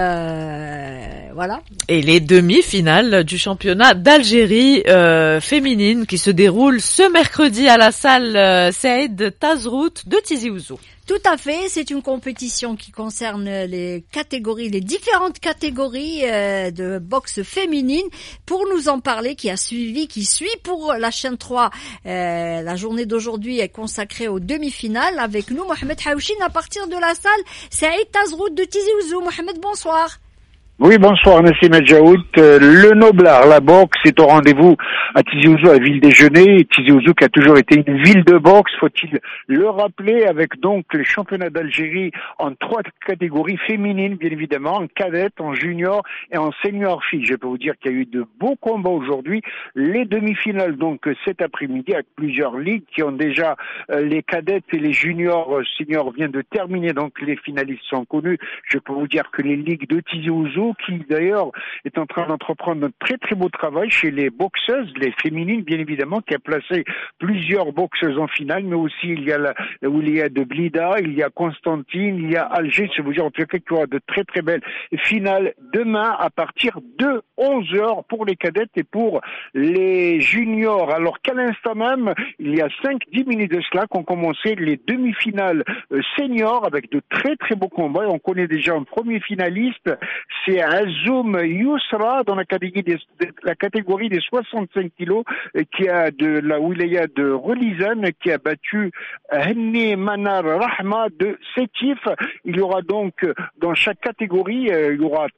voilà. Et les demi-finales du championnat d'Algérie féminine qui se déroule ce mercredi à la salle Saïd Tazrout de Tizi Ouzou. Tout à fait, c'est une compétition qui concerne les différentes catégories de boxe féminine. Pour nous en parler, qui suit pour la chaîne 3, la journée d'aujourd'hui est consacrée aux demi-finales. Avec nous, Mohamed Haouchine, à partir de la salle Saïd Tazrout de Tizi Ouzou. Mohamed, bonsoir. Oui, bonsoir, Nassim Adjaout. Le Noblard, la boxe, est au rendez-vous à Tizi Ouzou, à Ville des Genêts. Tizi Ouzou qui a toujours été une ville de boxe, faut-il le rappeler, avec donc les championnats d'Algérie en 3 catégories féminines, bien évidemment, en cadette, en junior et en senior filles. Je peux vous dire qu'il y a eu de beaux combats aujourd'hui. Les demi-finales, donc, cet après-midi, avec plusieurs ligues qui ont déjà les cadettes et les juniors. Seniors viennent de terminer, donc les finalistes sont connus. Je peux vous dire que les ligues de Tizi Ouzou, qui d'ailleurs est en train d'entreprendre un très très beau travail chez les boxeuses, les féminines bien évidemment, qui a placé plusieurs boxeuses en finale, mais aussi il y a la Oulia de Blida, il y a Constantine, il y a Alger. Je vous dire en tout cas qu'il y aura de très très belles finales demain à partir de 11h pour les cadettes et pour les juniors. Alors qu'à l'instant même, il y a 5-10 minutes de cela qu'ont commencé les demi-finales seniors avec de très très beaux combats. Et on connaît déjà un premier finaliste, c'est Azoum Yousra dans la catégorie des 65 kilos, qui a de la wilaya de Relizane, qui a battu Henni Manar Rahma de Sétif. Il y aura donc dans chaque catégorie, il y aura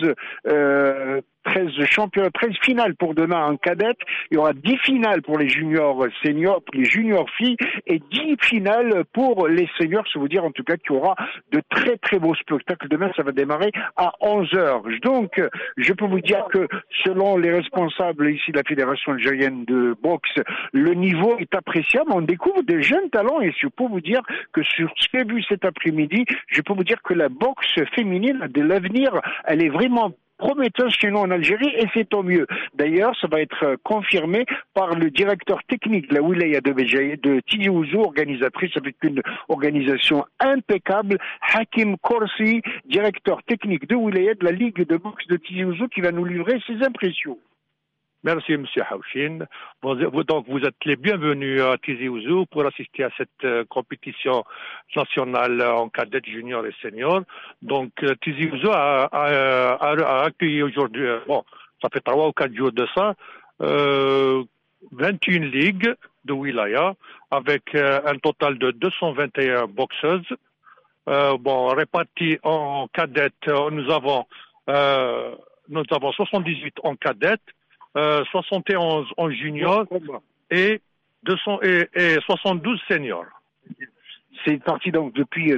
13 championnats, 13 finales pour demain en cadette. Il y aura 10 finales pour les juniors seniors, pour les juniors filles, et 10 finales pour les seniors. Ça veut dire en tout cas qu'il y aura de très très beaux spectacles. Demain, ça va démarrer à 11h. Donc, je peux vous dire que selon les responsables ici de la Fédération algérienne de boxe, le niveau est appréciable. On découvre des jeunes talents et je peux vous dire que sur ce que j'ai vu cet après-midi, je peux vous dire que la boxe féminine a de l'avenir. Elle est vraiment prometteuse chez nous en Algérie et c'est tant mieux. D'ailleurs, ça va être confirmé par le directeur technique de la wilaya de Tizi Ouzou, organisatrice avec une organisation impeccable, Hakim Korsi, directeur technique de wilaya de la Ligue de boxe de Tizi Ouzou, qui va nous livrer ses impressions. Merci, M. Haouchine. Donc, vous êtes les bienvenus à Tizi Ouzou pour assister à cette compétition nationale en cadette, junior et senior. Donc, Tizi Ouzou a accueilli aujourd'hui, ça fait 3 ou 4 jours de ça, 21 ligues de wilaya avec un total de 221 boxeuses. Réparties en cadette, nous avons 78 en cadette 71 en junior et 72 seniors. C'est parti donc depuis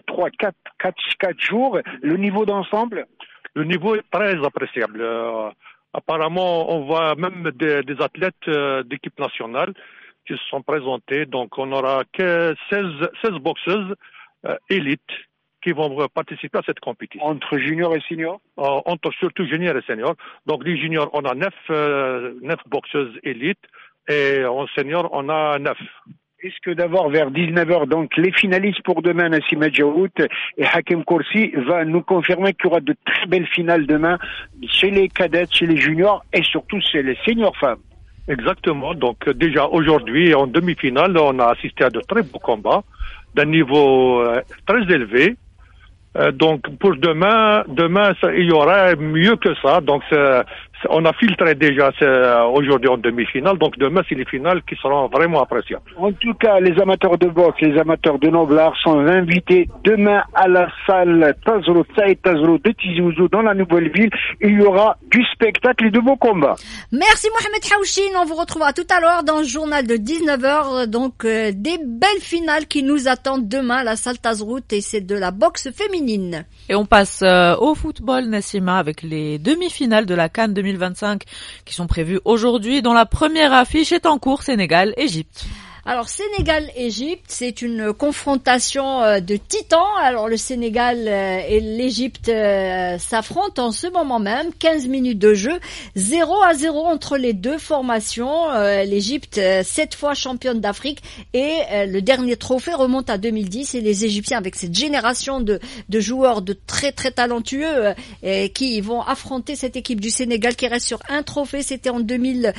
4 jours. Le niveau d'ensemble? Le niveau est très appréciable. Apparemment, on voit même des athlètes d'équipe nationale qui se sont présentés. Donc, on n'aura que 16 boxeuses élites qui vont participer à cette compétition. Entre juniors et seniors? Entre surtout juniors et seniors. Donc, les juniors, on a 9 boxeuses élites et en senior, on a 9. Est-ce que d'abord vers 19h, donc les finalistes pour demain, Nassim Adjaout et Hakim Koursi, va nous confirmer qu'il y aura de très belles finales demain chez les cadettes, chez les juniors et surtout chez les seniors femmes? Exactement. Donc déjà aujourd'hui, en demi-finale, on a assisté à de très beaux combats d'un niveau très élevé. Donc pour demain, il y aura mieux que ça. Donc on a filtré déjà aujourd'hui en demi-finale. Donc demain, c'est les finales qui seront vraiment appréciables. En tout cas, les amateurs de boxe, les amateurs de Noblar sont invités demain à la salle Saïd Tazrout de Tizi Ouzou dans la nouvelle ville. Il y aura du spectacle et de beaux combats. Merci Mohamed Haouchine. On vous retrouvera tout à l'heure dans le journal de 19h. Donc des belles finales qui nous attendent demain à la salle Tazrout et c'est de la boxe féminine. Et on passe au football, Nassima, avec les demi-finales de la CAN 2025 qui sont prévues aujourd'hui, dont la première affiche est en cours, Sénégal-Égypte. Alors Sénégal-Égypte, c'est une confrontation de titans. Alors le Sénégal et l'Égypte s'affrontent en ce moment même. 15 minutes de jeu, 0-0 entre les deux formations. L'Égypte 7 fois championne d'Afrique et le dernier trophée remonte à 2010. Et les Égyptiens, avec cette génération de joueurs de très très talentueux qui vont affronter cette équipe du Sénégal qui reste sur un trophée. C'était en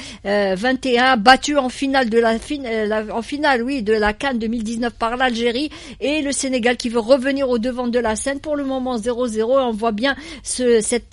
2021, battu en finale de de la CAN 2019 par l'Algérie et le Sénégal qui veut revenir au devant de la scène. Pour le moment 0-0 et on voit bien cette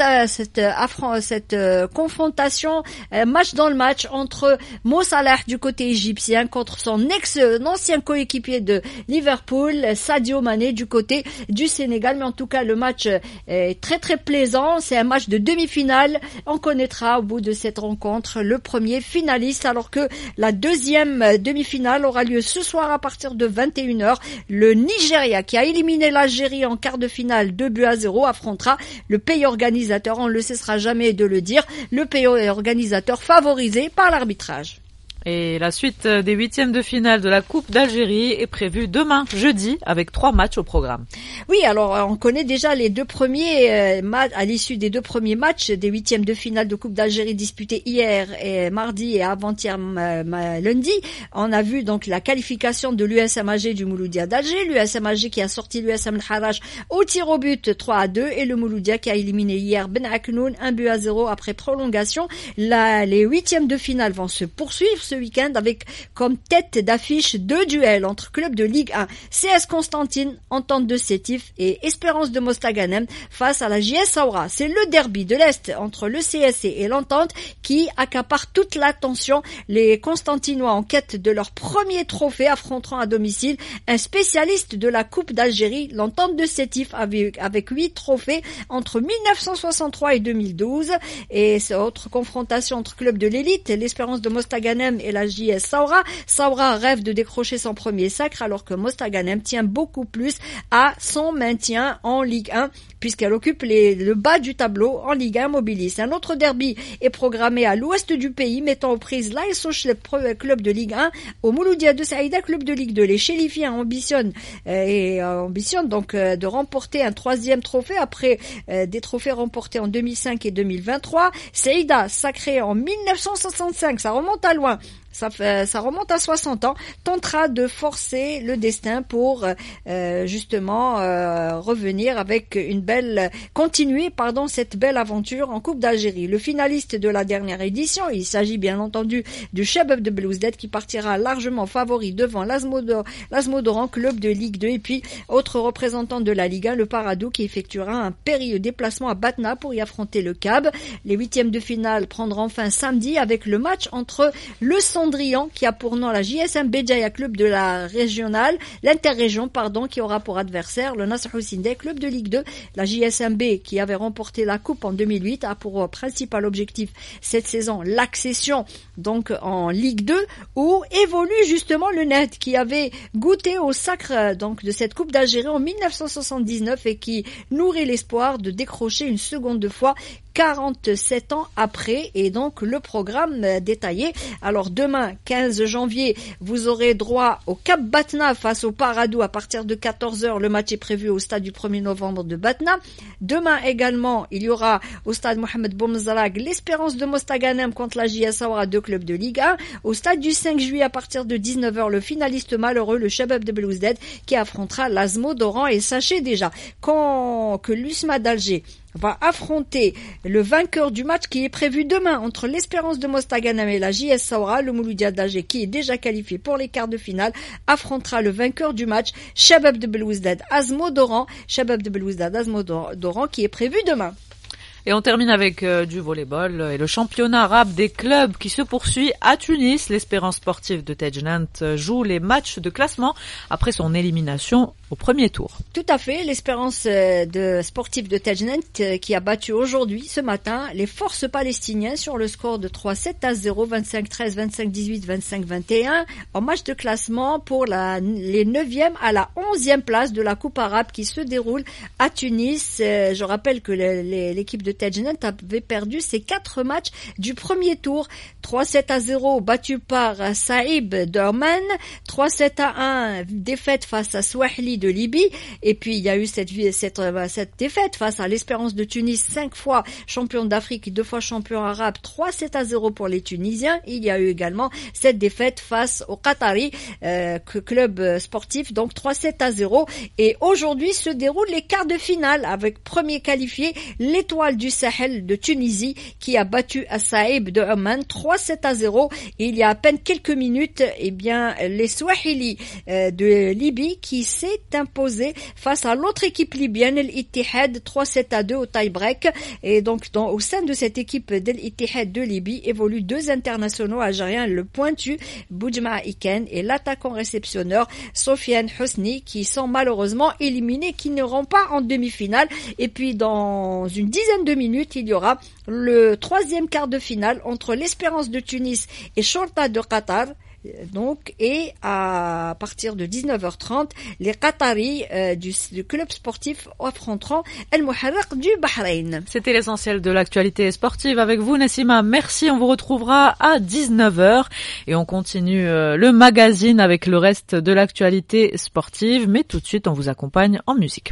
confrontation, match dans le match entre Mo Salah du côté égyptien contre son ancien coéquipier de Liverpool, Sadio Mané du côté du Sénégal. Mais en tout cas le match est très très plaisant. C'est un match de demi-finale. On connaîtra au bout de cette rencontre le premier finaliste alors que la deuxième demi-finale aura lieu ce soir à partir de 21h. Le Nigeria qui a éliminé l'Algérie en quart de finale 2-0 affrontera le pays organisateur, on ne le cessera jamais de le dire, le pays organisateur favorisé par l'arbitrage. Et la suite des huitièmes de finale de la Coupe d'Algérie est prévue demain, jeudi, avec 3 matchs au programme. Oui, alors on connaît déjà les deux premiers à l'issue des deux premiers matchs des huitièmes de finale de Coupe d'Algérie disputés hier et mardi et avant-hier lundi. On a vu donc la qualification de l'USM Alger du Mouloudia d'Alger, l'USM Alger qui a sorti l'USM Al-Harrach au tir au but 3-2 et le Mouloudia qui a éliminé hier Ben Aknoun 1-0 après prolongation. Les huitièmes de finale vont se poursuivre ce week-end avec comme tête d'affiche 2 duels entre clubs de Ligue 1, CS Constantine, Entente de Sétif et Espérance de Mostaganem face à la JS Saoura. C'est le derby de l'Est entre le CSC et l'Entente qui accapare toute l'attention. Les Constantinois en quête de leur premier trophée affronteront à domicile un spécialiste de la Coupe d'Algérie, l'Entente de Sétif avec 8 trophées entre 1963 et 2012 et c'est autre confrontation entre clubs de l'élite, l'Espérance de Mostaganem et la JS Saoura. Saoura rêve de décrocher son premier sacre alors que Mostaganem tient beaucoup plus à son maintien en Ligue 1 puisqu'elle occupe le bas du tableau en Ligue 1 Mobilis. Un autre derby est programmé à l'ouest du pays mettant aux prises l'AS Sochlep club de Ligue 1 au Mouloudia de Saïda club de Ligue 2. Les Chélifiens ambitionnent donc de remporter un 3e trophée après des trophées remportés en 2005 et 2023. Saïda sacré en 1965, ça remonte à loin. Ça remonte à 60 ans, tentera de forcer le destin pour justement revenir avec continuer cette belle aventure en Coupe d'Algérie. Le finaliste de la dernière édition, il s'agit bien entendu du Chabab de Belouizdad qui partira largement favori devant l'Azmodoran, club de Ligue 2 et puis autre représentant de la Ligue 1, le Paradou qui effectuera un périlleux déplacement à Batna pour y affronter le CAB. Les huitièmes de finale prendront fin samedi avec le match entre le Cendrillon qui a pour nom la JSM Béjaïa, club de la régionale, l'interrégion, qui aura pour adversaire le Nasr Houssindeh, club de Ligue 2. La JSMB qui avait remporté la coupe en 2008 a pour principal objectif cette saison l'accession donc en Ligue 2 où évolue justement le NED qui avait goûté au sacre donc de cette coupe d'Algérie en 1979 et qui nourrit l'espoir de décrocher une seconde fois 47 ans après, et donc le programme détaillé. Alors demain 15 janvier vous aurez droit au Cap Batna face au Paradou à partir de 14h. Le match est prévu au stade du 1er novembre de Batna. Demain également il y aura au stade Mohamed Boumzarag l'Espérance de Mostaganem contre la JS Saoura, deux clubs de Ligue 1. Au stade du 5 juillet à partir de 19h le finaliste malheureux, le Shabab de Belouizdad, qui affrontera l'Azmo d'Oran. Et sachez déjà que l'USMA d'Alger va affronter le vainqueur du match qui est prévu demain entre l'Espérance de Mostaganem et la JS Saoura. Le Mouloudia d'Alger, qui est déjà qualifié pour les quarts de finale, affrontera le vainqueur du match, Shabab de Belouizdad Azmo d'Oran. Shabab de Belouizdad Azmo d'Oran qui est prévu demain. Et on termine avec du volleyball et le championnat arabe des clubs qui se poursuit à Tunis. L'Espérance sportive de Tejnant joue les matchs de classement après son élimination au premier tour. Tout à fait, l'Espérance sportive de Tejnant qui a battu aujourd'hui, ce matin, les forces palestiniennes sur le score de 3-7-0, 25-13, 25-18, 25-21 en match de classement pour les 9e à la 11e place de la Coupe arabe qui se déroule à Tunis. Je rappelle que l'équipe de Tejnant avait perdu ses 4 matchs du premier tour. 3-7-0 battu par Saïb d'Oman, 3-7-1 défaite face à Swahili de Libye, et puis il y a eu cette défaite face à l'Espérance de Tunis, 5 fois champion d'Afrique, 2 fois champion arabe, 3-7-0 pour les Tunisiens. Il y a eu également cette défaite face au Qatari club sportif, donc 3-7-0. Et aujourd'hui se déroulent les quarts de finale avec premier qualifié l'Étoile du Sahel de Tunisie qui a battu Saïb de Oman 3-7-0. Et il y a à peine quelques minutes, les Swahili de Libye qui s'est imposé face à l'autre équipe libyenne, l'Ittihad, 3-7-2 au tie-break. Et donc au sein de cette équipe de l'Ittihad de Libye évoluent 2 internationaux algériens, le pointu Boudjma Iken et l'attaquant réceptionneur Sofiane Hosni, qui sont malheureusement éliminés, qui n'iront pas en demi-finale. Et puis dans une dizaine de minutes, il y aura le 3e quart de finale entre l'Espérance de Tunis et Shorta de Qatar. Donc, et à partir de 19h30, les Qataris du club sportif affronteront El Muharraq du Bahreïn. C'était l'essentiel de l'actualité sportive avec vous, Nassima. Merci, on vous retrouvera à 19h et on continue le magazine avec le reste de l'actualité sportive. Mais tout de suite, on vous accompagne en musique.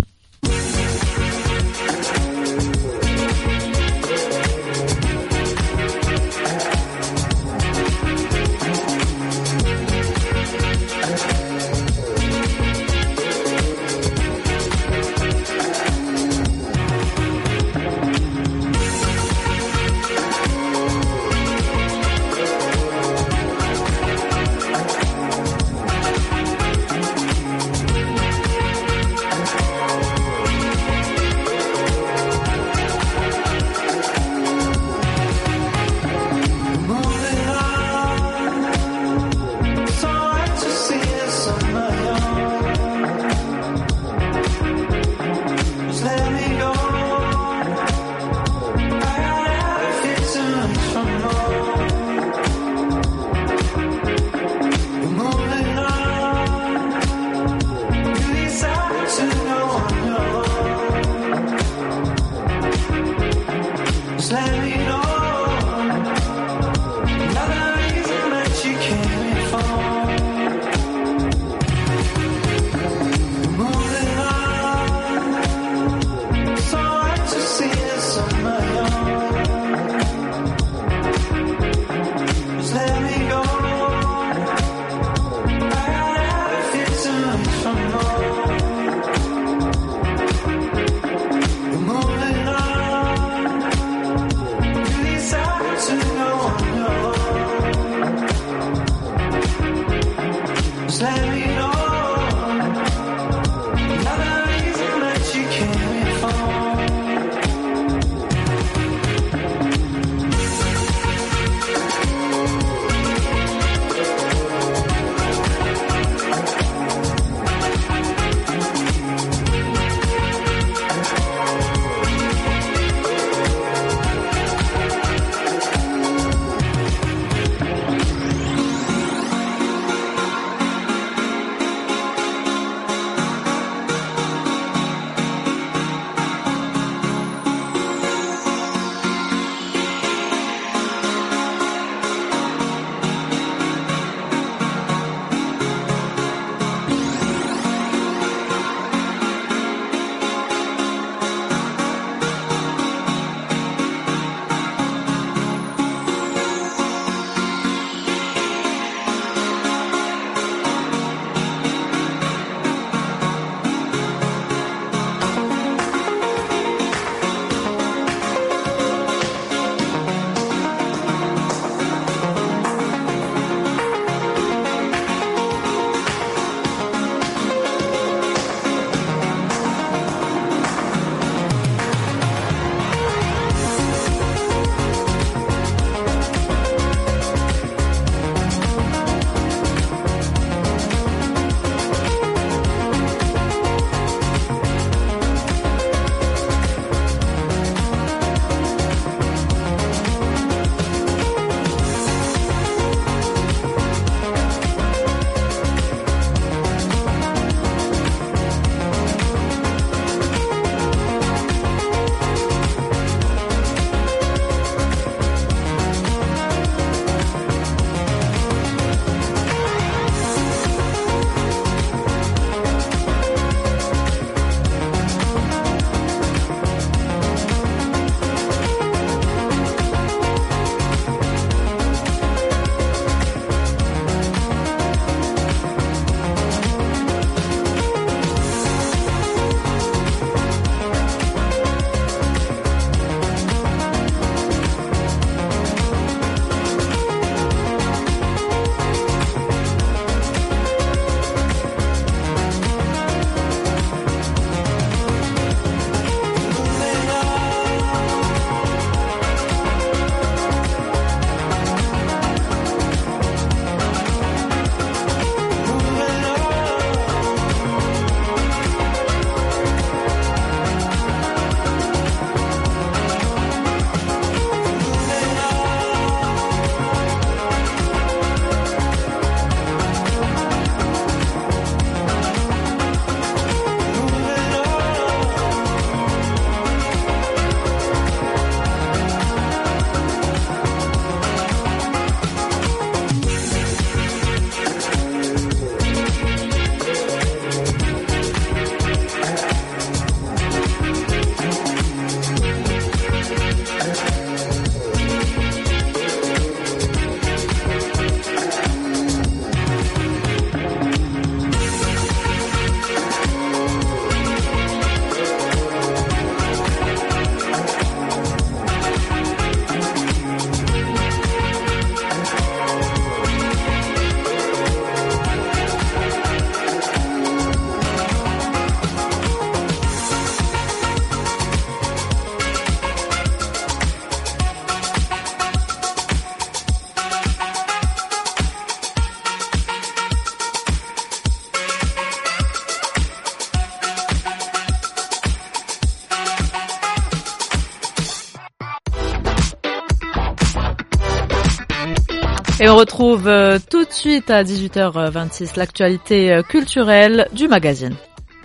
Et on retrouve tout de suite à 18h26 l'actualité culturelle du magazine.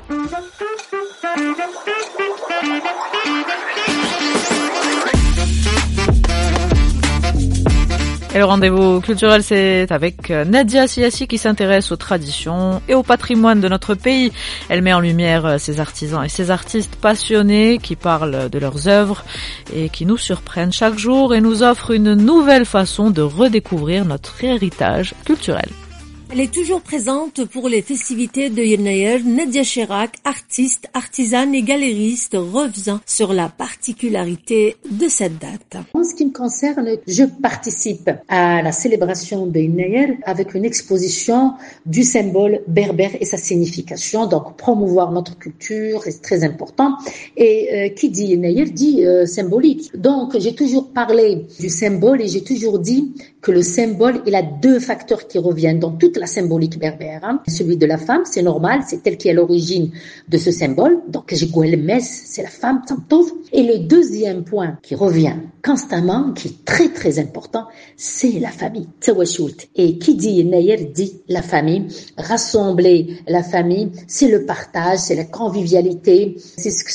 Et le rendez-vous culturel, c'est avec Nadia Siassi qui s'intéresse aux traditions et au patrimoine de notre pays. Elle met en lumière ses artisans et ses artistes passionnés qui parlent de leurs œuvres et qui nous surprennent chaque jour et nous offrent une nouvelle façon de redécouvrir notre héritage culturel. Elle est toujours présente pour les festivités de Yennayer. Nadia Chirac, artiste, artisane et galériste, revient sur la particularité de cette date. En ce qui me concerne, je participe à la célébration de Yennayer avec une exposition du symbole berbère et sa signification. Donc, promouvoir notre culture, c'est très important. Et qui dit Yennayer dit symbolique. Donc, j'ai toujours parlé du symbole et j'ai toujours dit que le symbole, il a deux facteurs qui reviennent dans toute la symbolique berbère. Celui de la femme, c'est normal, c'est elle qui est à l'origine de ce symbole. Donc, Mes, c'est la femme, Tantouf. Et le deuxième point qui revient constamment, qui est très très important, c'est la famille. Et qui dit Yennayer dit la famille. Rassembler la famille, c'est le partage, c'est la convivialité, c'est ce que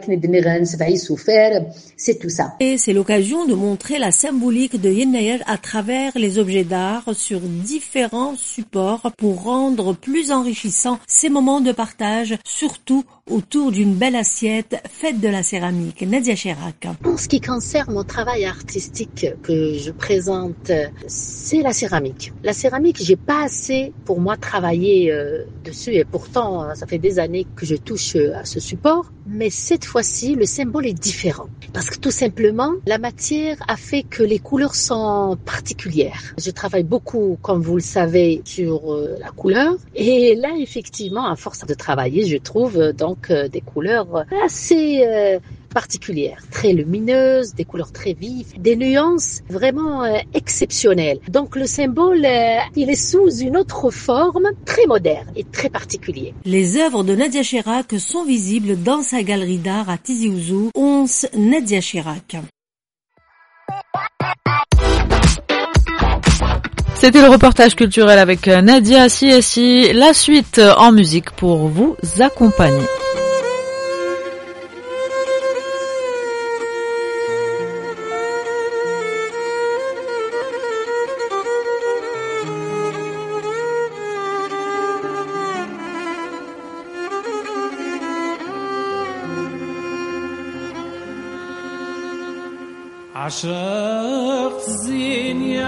c'est tout ça. Et c'est l'occasion de montrer la symbolique de Yennayer à travers les objets d'art sur différents supports pour rendre plus enrichissant ces moments de partage, surtout autour d'une belle assiette faite de la céramique. Nadia Chirac. En ce qui concerne mon travail artistique que je présente, c'est la céramique. La céramique, j'ai pas assez pour moi travaillé dessus et pourtant ça fait des années que je touche à ce support. Mais cette fois-ci, le symbole est différent. Parce que tout simplement, la matière a fait que les couleurs sont particulières. Je travaille beaucoup, comme vous le savez, sur la couleur. Et là, effectivement, à force de travailler, je trouve donc des couleurs assez particulières, très lumineuses, des couleurs très vives, des nuances vraiment exceptionnelles. Donc le symbole, il est sous une autre forme très moderne et très particulière. Les œuvres de Nadia Chirac sont visibles dans sa galerie d'art à Tizi Ouzou, 11 Nadia Chirac. C'était le reportage culturel avec Nadia Siassi. La suite en musique pour vous accompagner. عشقت زين يا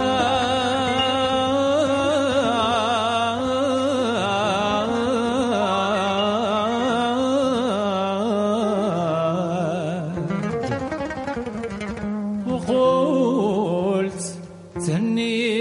عباد وقلت تهني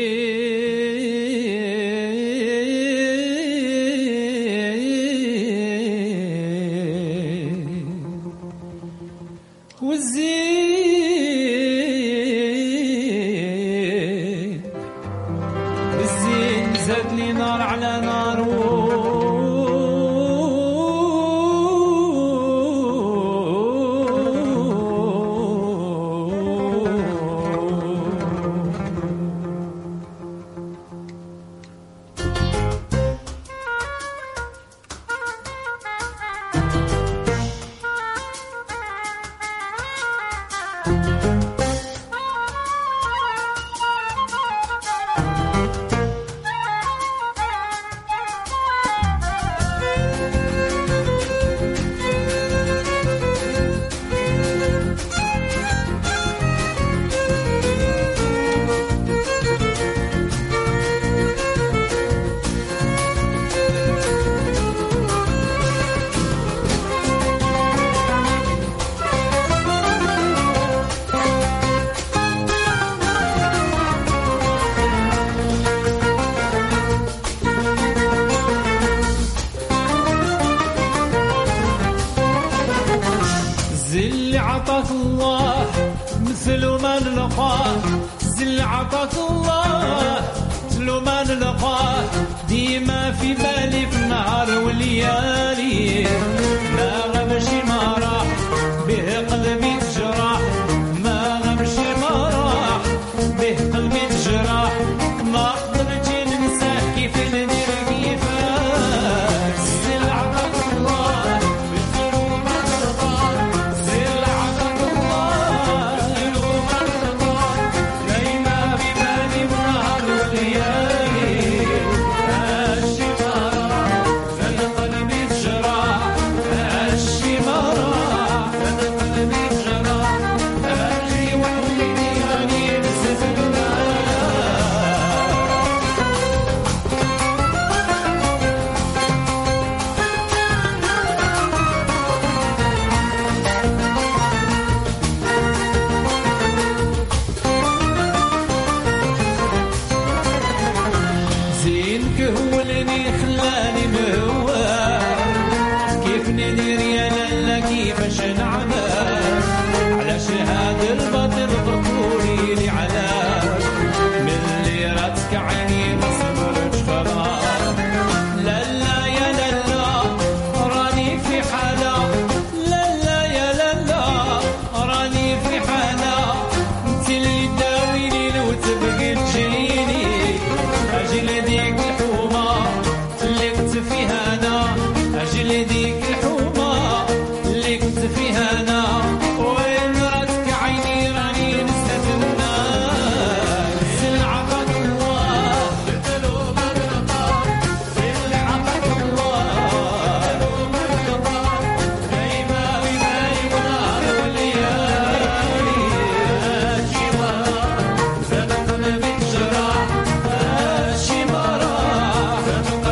عطاك الله مثل ما نلقاه زل عطاك الله مثل ما نلقاه ديما في بالي في النهار والليالي ما غمشي ما راح به قلبي تجرح ما غمشي ما راح به قلبي تجرح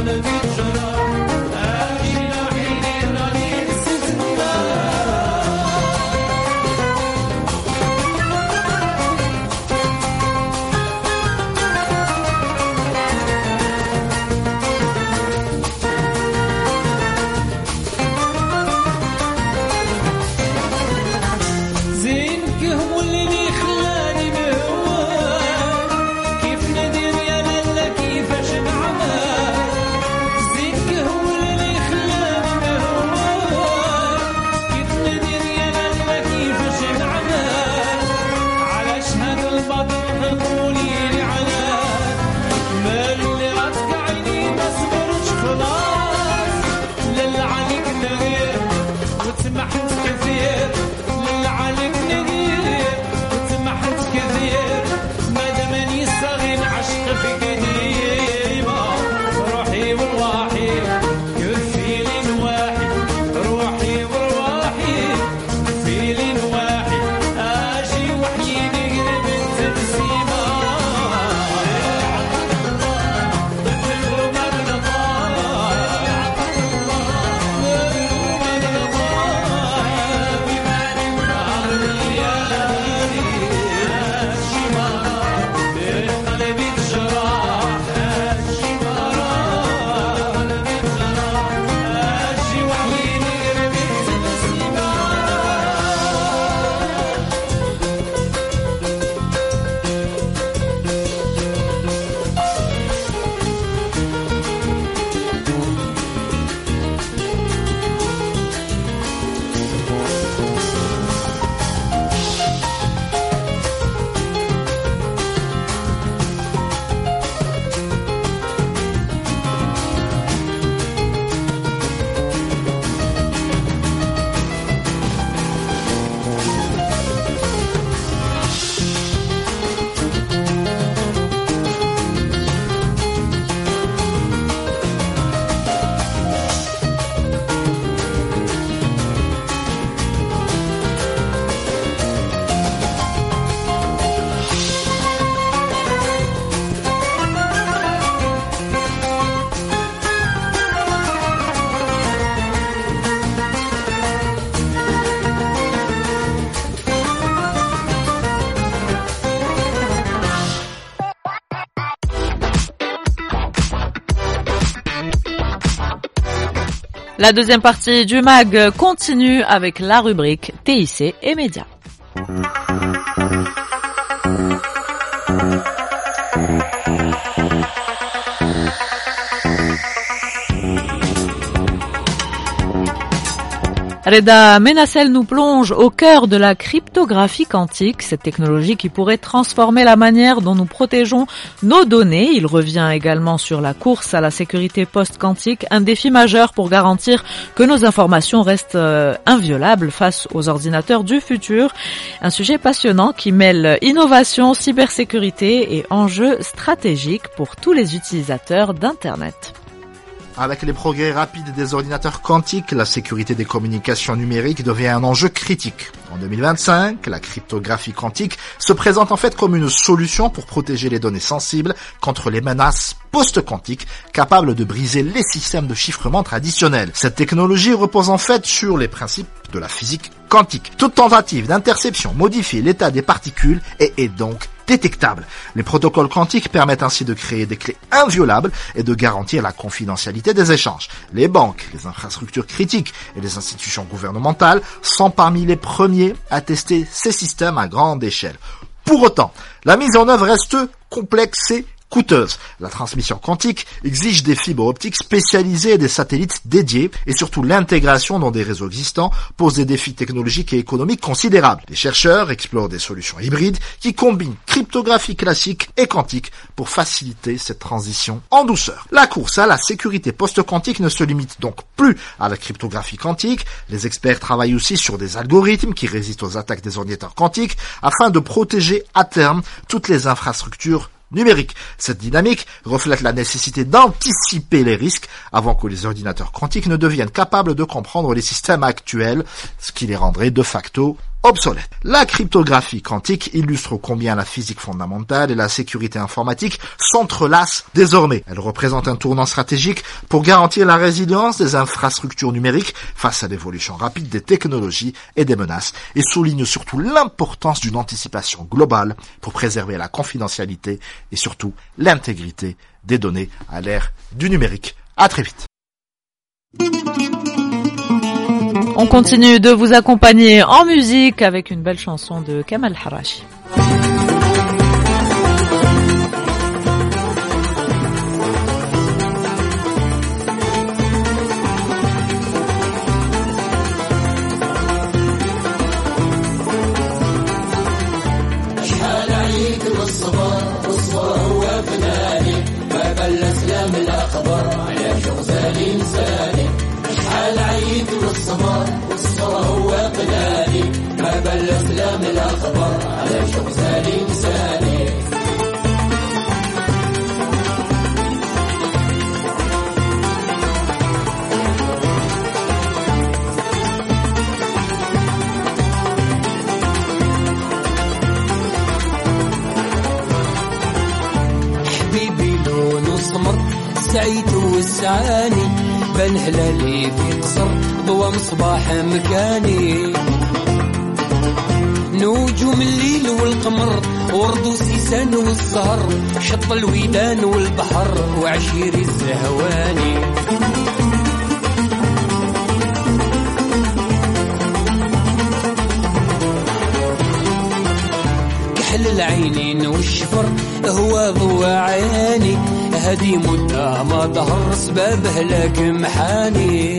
La deuxième partie du MAG continue avec la rubrique TIC et médias. Reda Menassel nous plonge au cœur de la cryptographie quantique, cette technologie qui pourrait transformer la manière dont nous protégeons nos données. Il revient également sur la course à la sécurité post-quantique, un défi majeur pour garantir que nos informations restent inviolables face aux ordinateurs du futur. Un sujet passionnant qui mêle innovation, cybersécurité et enjeux stratégiques pour tous les utilisateurs d'Internet. Avec les progrès rapides des ordinateurs quantiques, la sécurité des communications numériques devient un enjeu critique. En 2025, la cryptographie quantique se présente en fait comme une solution pour protéger les données sensibles contre les menaces post-quantiques capables de briser les systèmes de chiffrement traditionnels. Cette technologie repose en fait sur les principes de la physique quantique. Toute tentative d'interception modifie l'état des particules et est donc détectable. Les protocoles quantiques permettent ainsi de créer des clés inviolables et de garantir la confidentialité des échanges. Les banques, les infrastructures critiques et les institutions gouvernementales sont parmi les premiers à tester ces systèmes à grande échelle. Pour autant, la mise en œuvre reste complexe et coûteuse. La transmission quantique exige des fibres optiques spécialisées et des satellites dédiés, et surtout l'intégration dans des réseaux existants pose des défis technologiques et économiques considérables. Les chercheurs explorent des solutions hybrides qui combinent cryptographie classique et quantique pour faciliter cette transition en douceur. La course à la sécurité post-quantique ne se limite donc plus à la cryptographie quantique. Les experts travaillent aussi sur des algorithmes qui résistent aux attaques des ordinateurs quantiques afin de protéger à terme toutes les infrastructures numérique. Cette dynamique reflète la nécessité d'anticiper les risques avant que les ordinateurs quantiques ne deviennent capables de comprendre les systèmes actuels, ce qui les rendrait de facto obsolète. La cryptographie quantique illustre combien la physique fondamentale et la sécurité informatique s'entrelacent désormais. Elle représente un tournant stratégique pour garantir la résilience des infrastructures numériques face à l'évolution rapide des technologies et des menaces et souligne surtout l'importance d'une anticipation globale pour préserver la confidentialité et surtout l'intégrité des données à l'ère du numérique. À très vite. On continue de vous accompagner en musique avec une belle chanson de Kamal Harachi. سعيد والسعاني بن هلالي في قصر ضوى مصباح مكاني نجوم الليل والقمر ورد السيسان والسهر شط الويدان والبحر وعشير الزهواني كحل العينين والشفر هو ضوى عيني هدي مدة ما ظهر سبابه لك محاني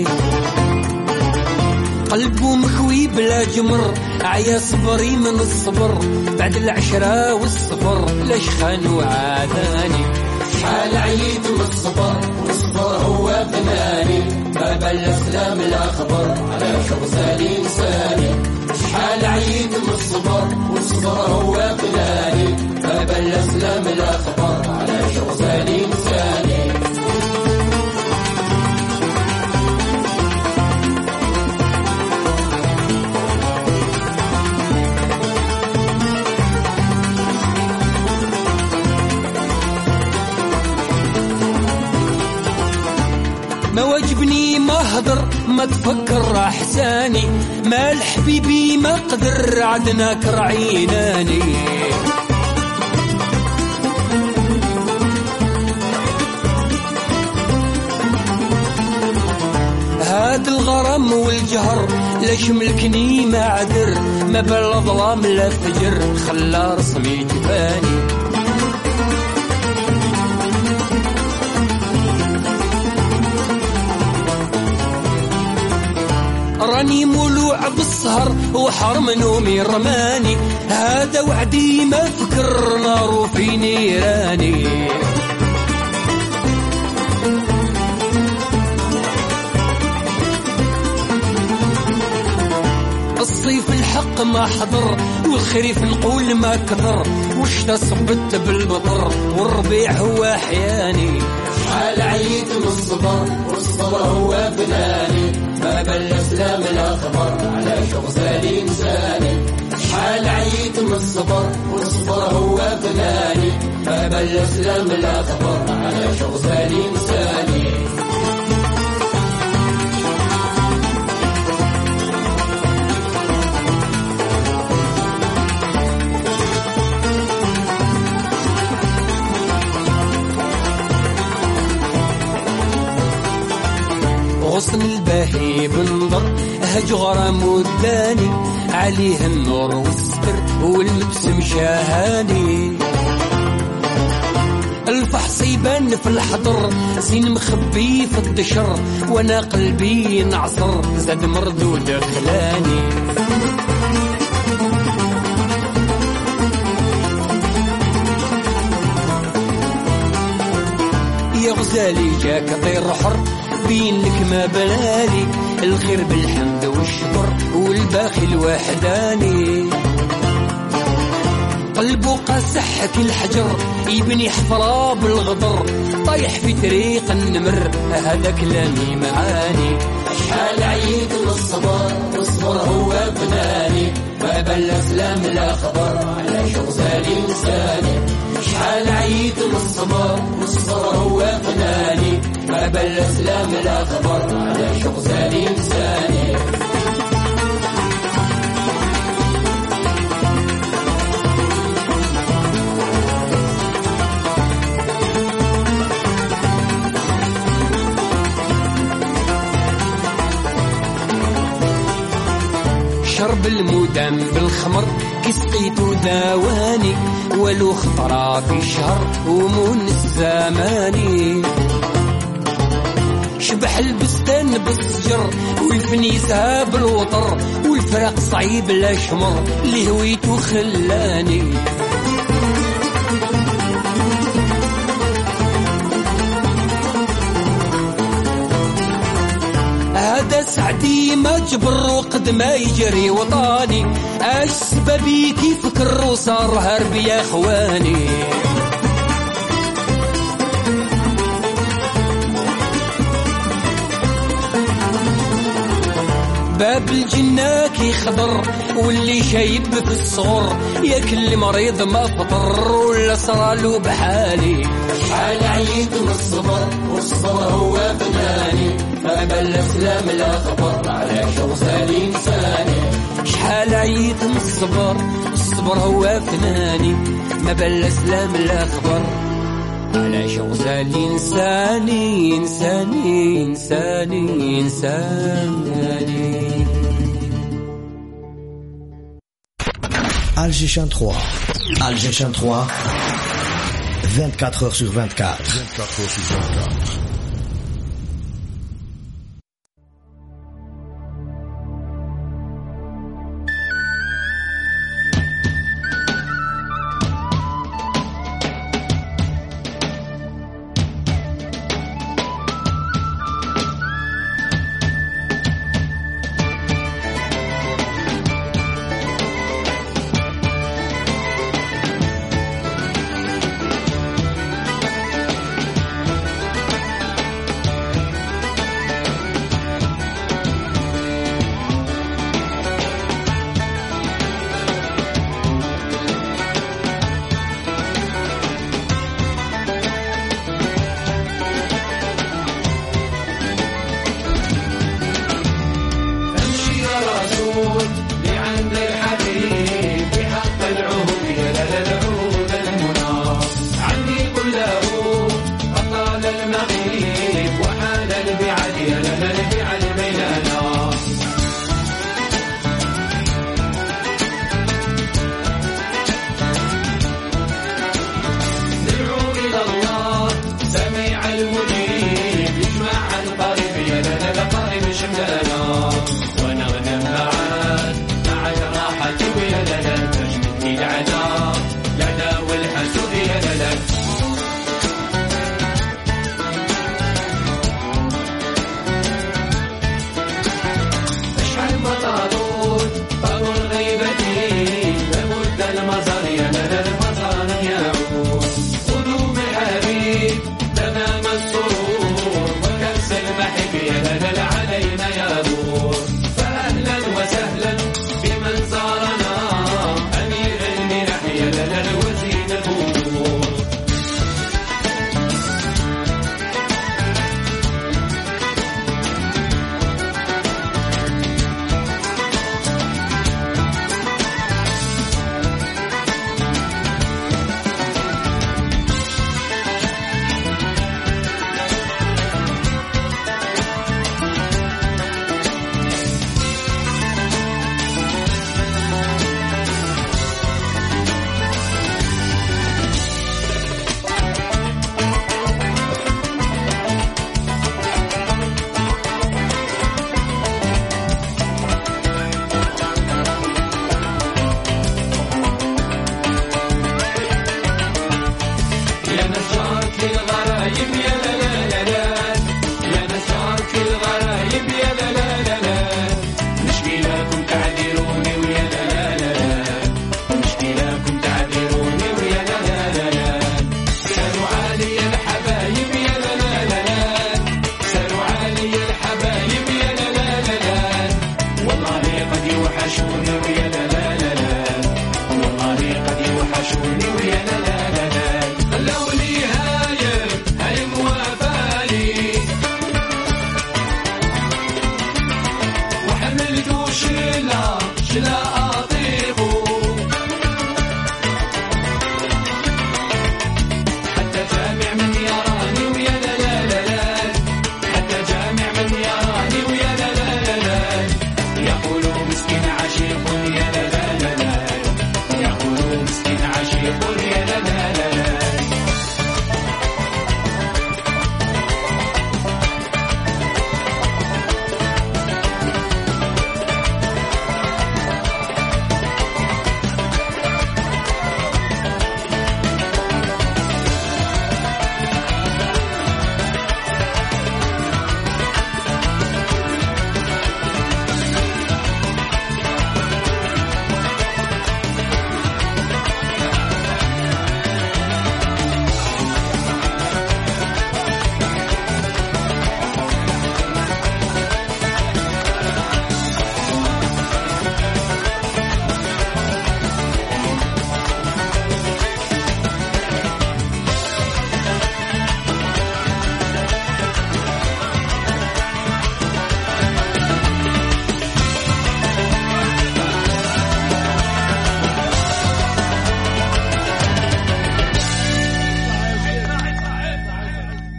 قلبه مخوي بلا جمر عيا صبري من الصبر بعد العشرة والصبر لاش خان وعاداني شحال عييت من الصبر والصبر هو بناني ما بل سلام الأخبر على شغزالي لساني شحال عييت من الصبر والصبر هو بناني ما بل سلام الأخبر على شغزالي لساني ما واجبني ما هضر ما تفكر احساني ما الحبيبي ما قدر عدنا كرعيناني هاد الغرام والجهر لاش ملكني ما عذر ما بلا ظلام لا فجر خلا رسمي جفاني راني مولوع بالسهر وحرم نومي رماني هذا وعدي ما فكر نار في نيراني الصيف الحق ما حضر والخريف نقول ما كثر وش صبت بالمطر والربيع هو احياني شحال عييت من الصبر والصبر هو بناني ما بل سلام الأخبار على شغزالي إنساني شحال عييت من الصبر والصبر هو بناني ما بل سلام الأخبار على شغزالي إنساني غصن الباهي بنظر هج غرام وداني عليه النور والستر واللبس مشاهاني الفحص يبان في الحضر زين مخبي في الدشر وانا قلبي نعصر زاد مردود خلاني يا غزالي جاك طير حر بين لك ما بلالي الخير بالحمد والشكر والباقي الوحداني قلبه قاسح كالحجر يبني حفرة بالغدر طايح في طريق النمر هذا كلامي معاني شحال عييت من الصبر والصبر هو بناني ما بلا سلام لا خبر على شغزالي لساني شحال عييت من الصبر والصبر هو فناني ما بلا سلام لا خبر على شغزالي لساني شرب المدام بالخمر كسقيتو داواني ولو خطرة في شهر ومون الزماني شبح البستان بالسجر والفنيسها بالوطر والفراق صعيب الاشمر اللي هويتو خلاني هذا سعدي ما جبر وقد ما يجري وطاني اش سببي كيف كر وصار هرب يا اخواني باب الجنة كي خضر واللي شايب في الصغر ياكل مريض ما فطر ولا صرالو بحالي شحال عييت من الصبر والصبر هو فناني ما بلا سلام لا خبر على شغزالي لساني شحال عييت من الصبر والصبر هو فناني ما بلا سلام لا خبر على شغزالي إنساني إنساني إنساني إنساني Alger Chant 3. Alger Chant 3. 24 heures sur 24. 24 heures sur 24.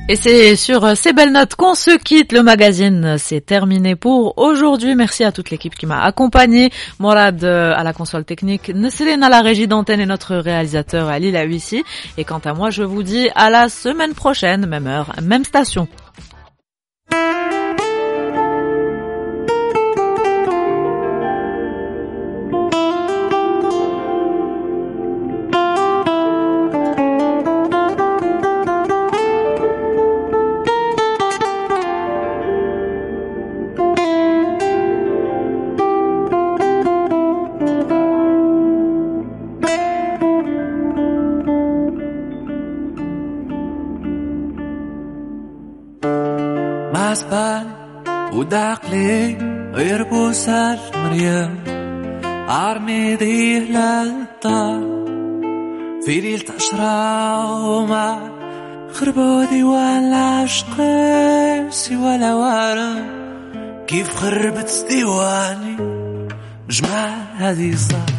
Et c'est sur ces belles notes qu'on se quitte. Le magazine, c'est terminé pour aujourd'hui. Merci à toute l'équipe qui m'a accompagné. Morad à la console technique, Nesrine à la régie d'antenne et notre réalisateur Ali Lawissi. Et quant à moi, je vous dis à la semaine prochaine, même heure, même station. وداقلي غير بوسال مريم عرميدي للطار في ليلة عشرة ومع خربودي ولا عشقي سوى العوالم كيف خربت ديواني جمع هذه صار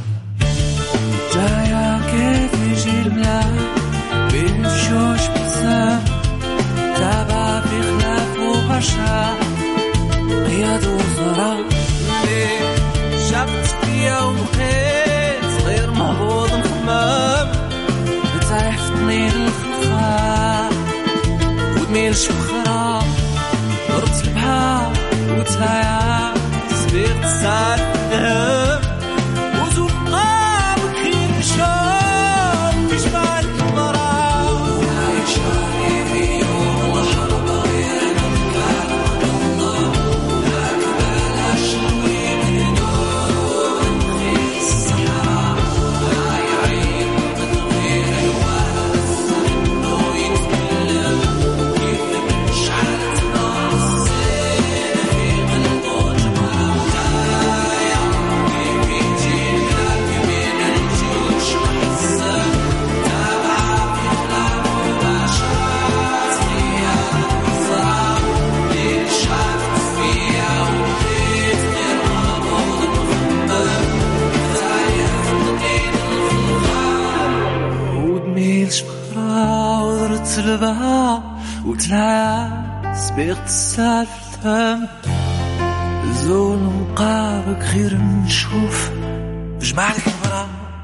جاية كيف يجي الملاك بين الجوش بسام تابع في خلاف وبشع قياد وزراء ليه شبت فيا وبقيت غير مهبوط نخمم نتايح في طنين الخفاء ودميلش بخرا ضربت البحر وتلايا سبيغت السالم وزوقا بخير بشام في جبال المرا وعيشاني في يوم الحرب غير مكان الله لا كبالاش نوي من نور نخيل الصحراء لا يعين من غير الواس انه يتكلم كيف شعلت نار الزين في قلبه جمال ضايع كيف يجي لك بين الجيوش محزن تابع في خلافه باشات فيها الظلام ليل شافت فيها وبقيت غير مهبوط مخمم تايه في طنين الخلخال ودميلش بخرا وضرت البها وتلايا سبيغت السالفة زول مقابك غير نشوف جمع لك البرا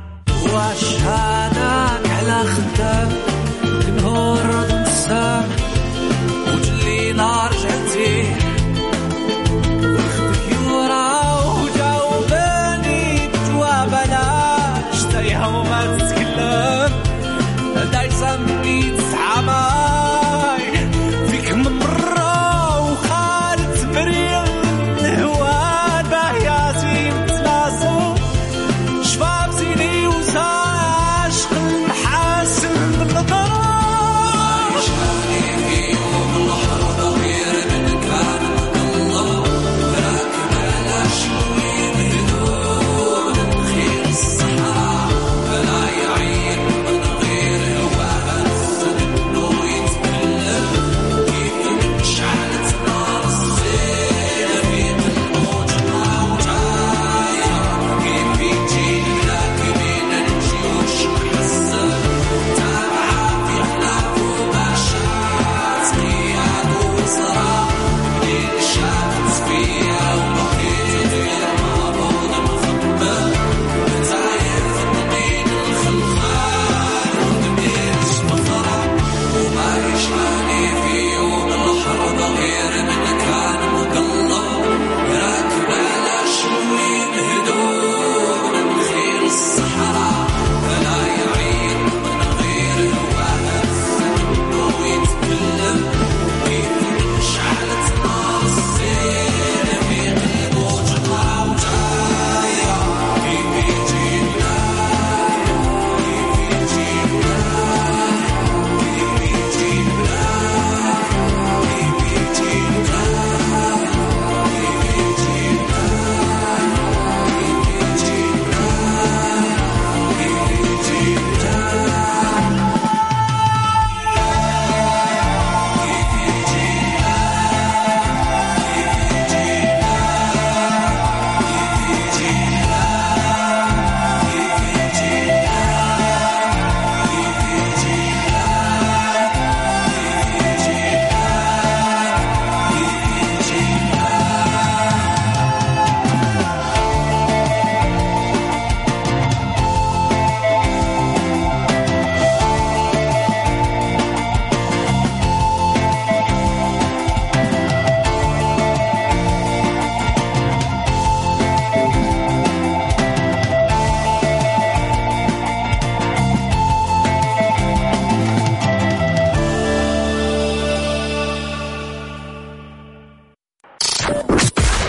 واشهادك على خدام نهار نسام وجلي نار رجعتي وخدك يورا وجاوباني بجواب علاش تايهة وما تتكلم دايسة مني تسعى ماي فيك من مرة وخالت مريم الهوان باهياتي متلاصو شباب زيني وساعة عشق المحاسن بالنظر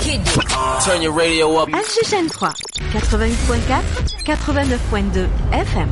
Turn your radio up. Algéchane 3, 88.4, 89.2 FM.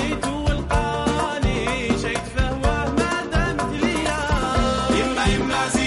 Imma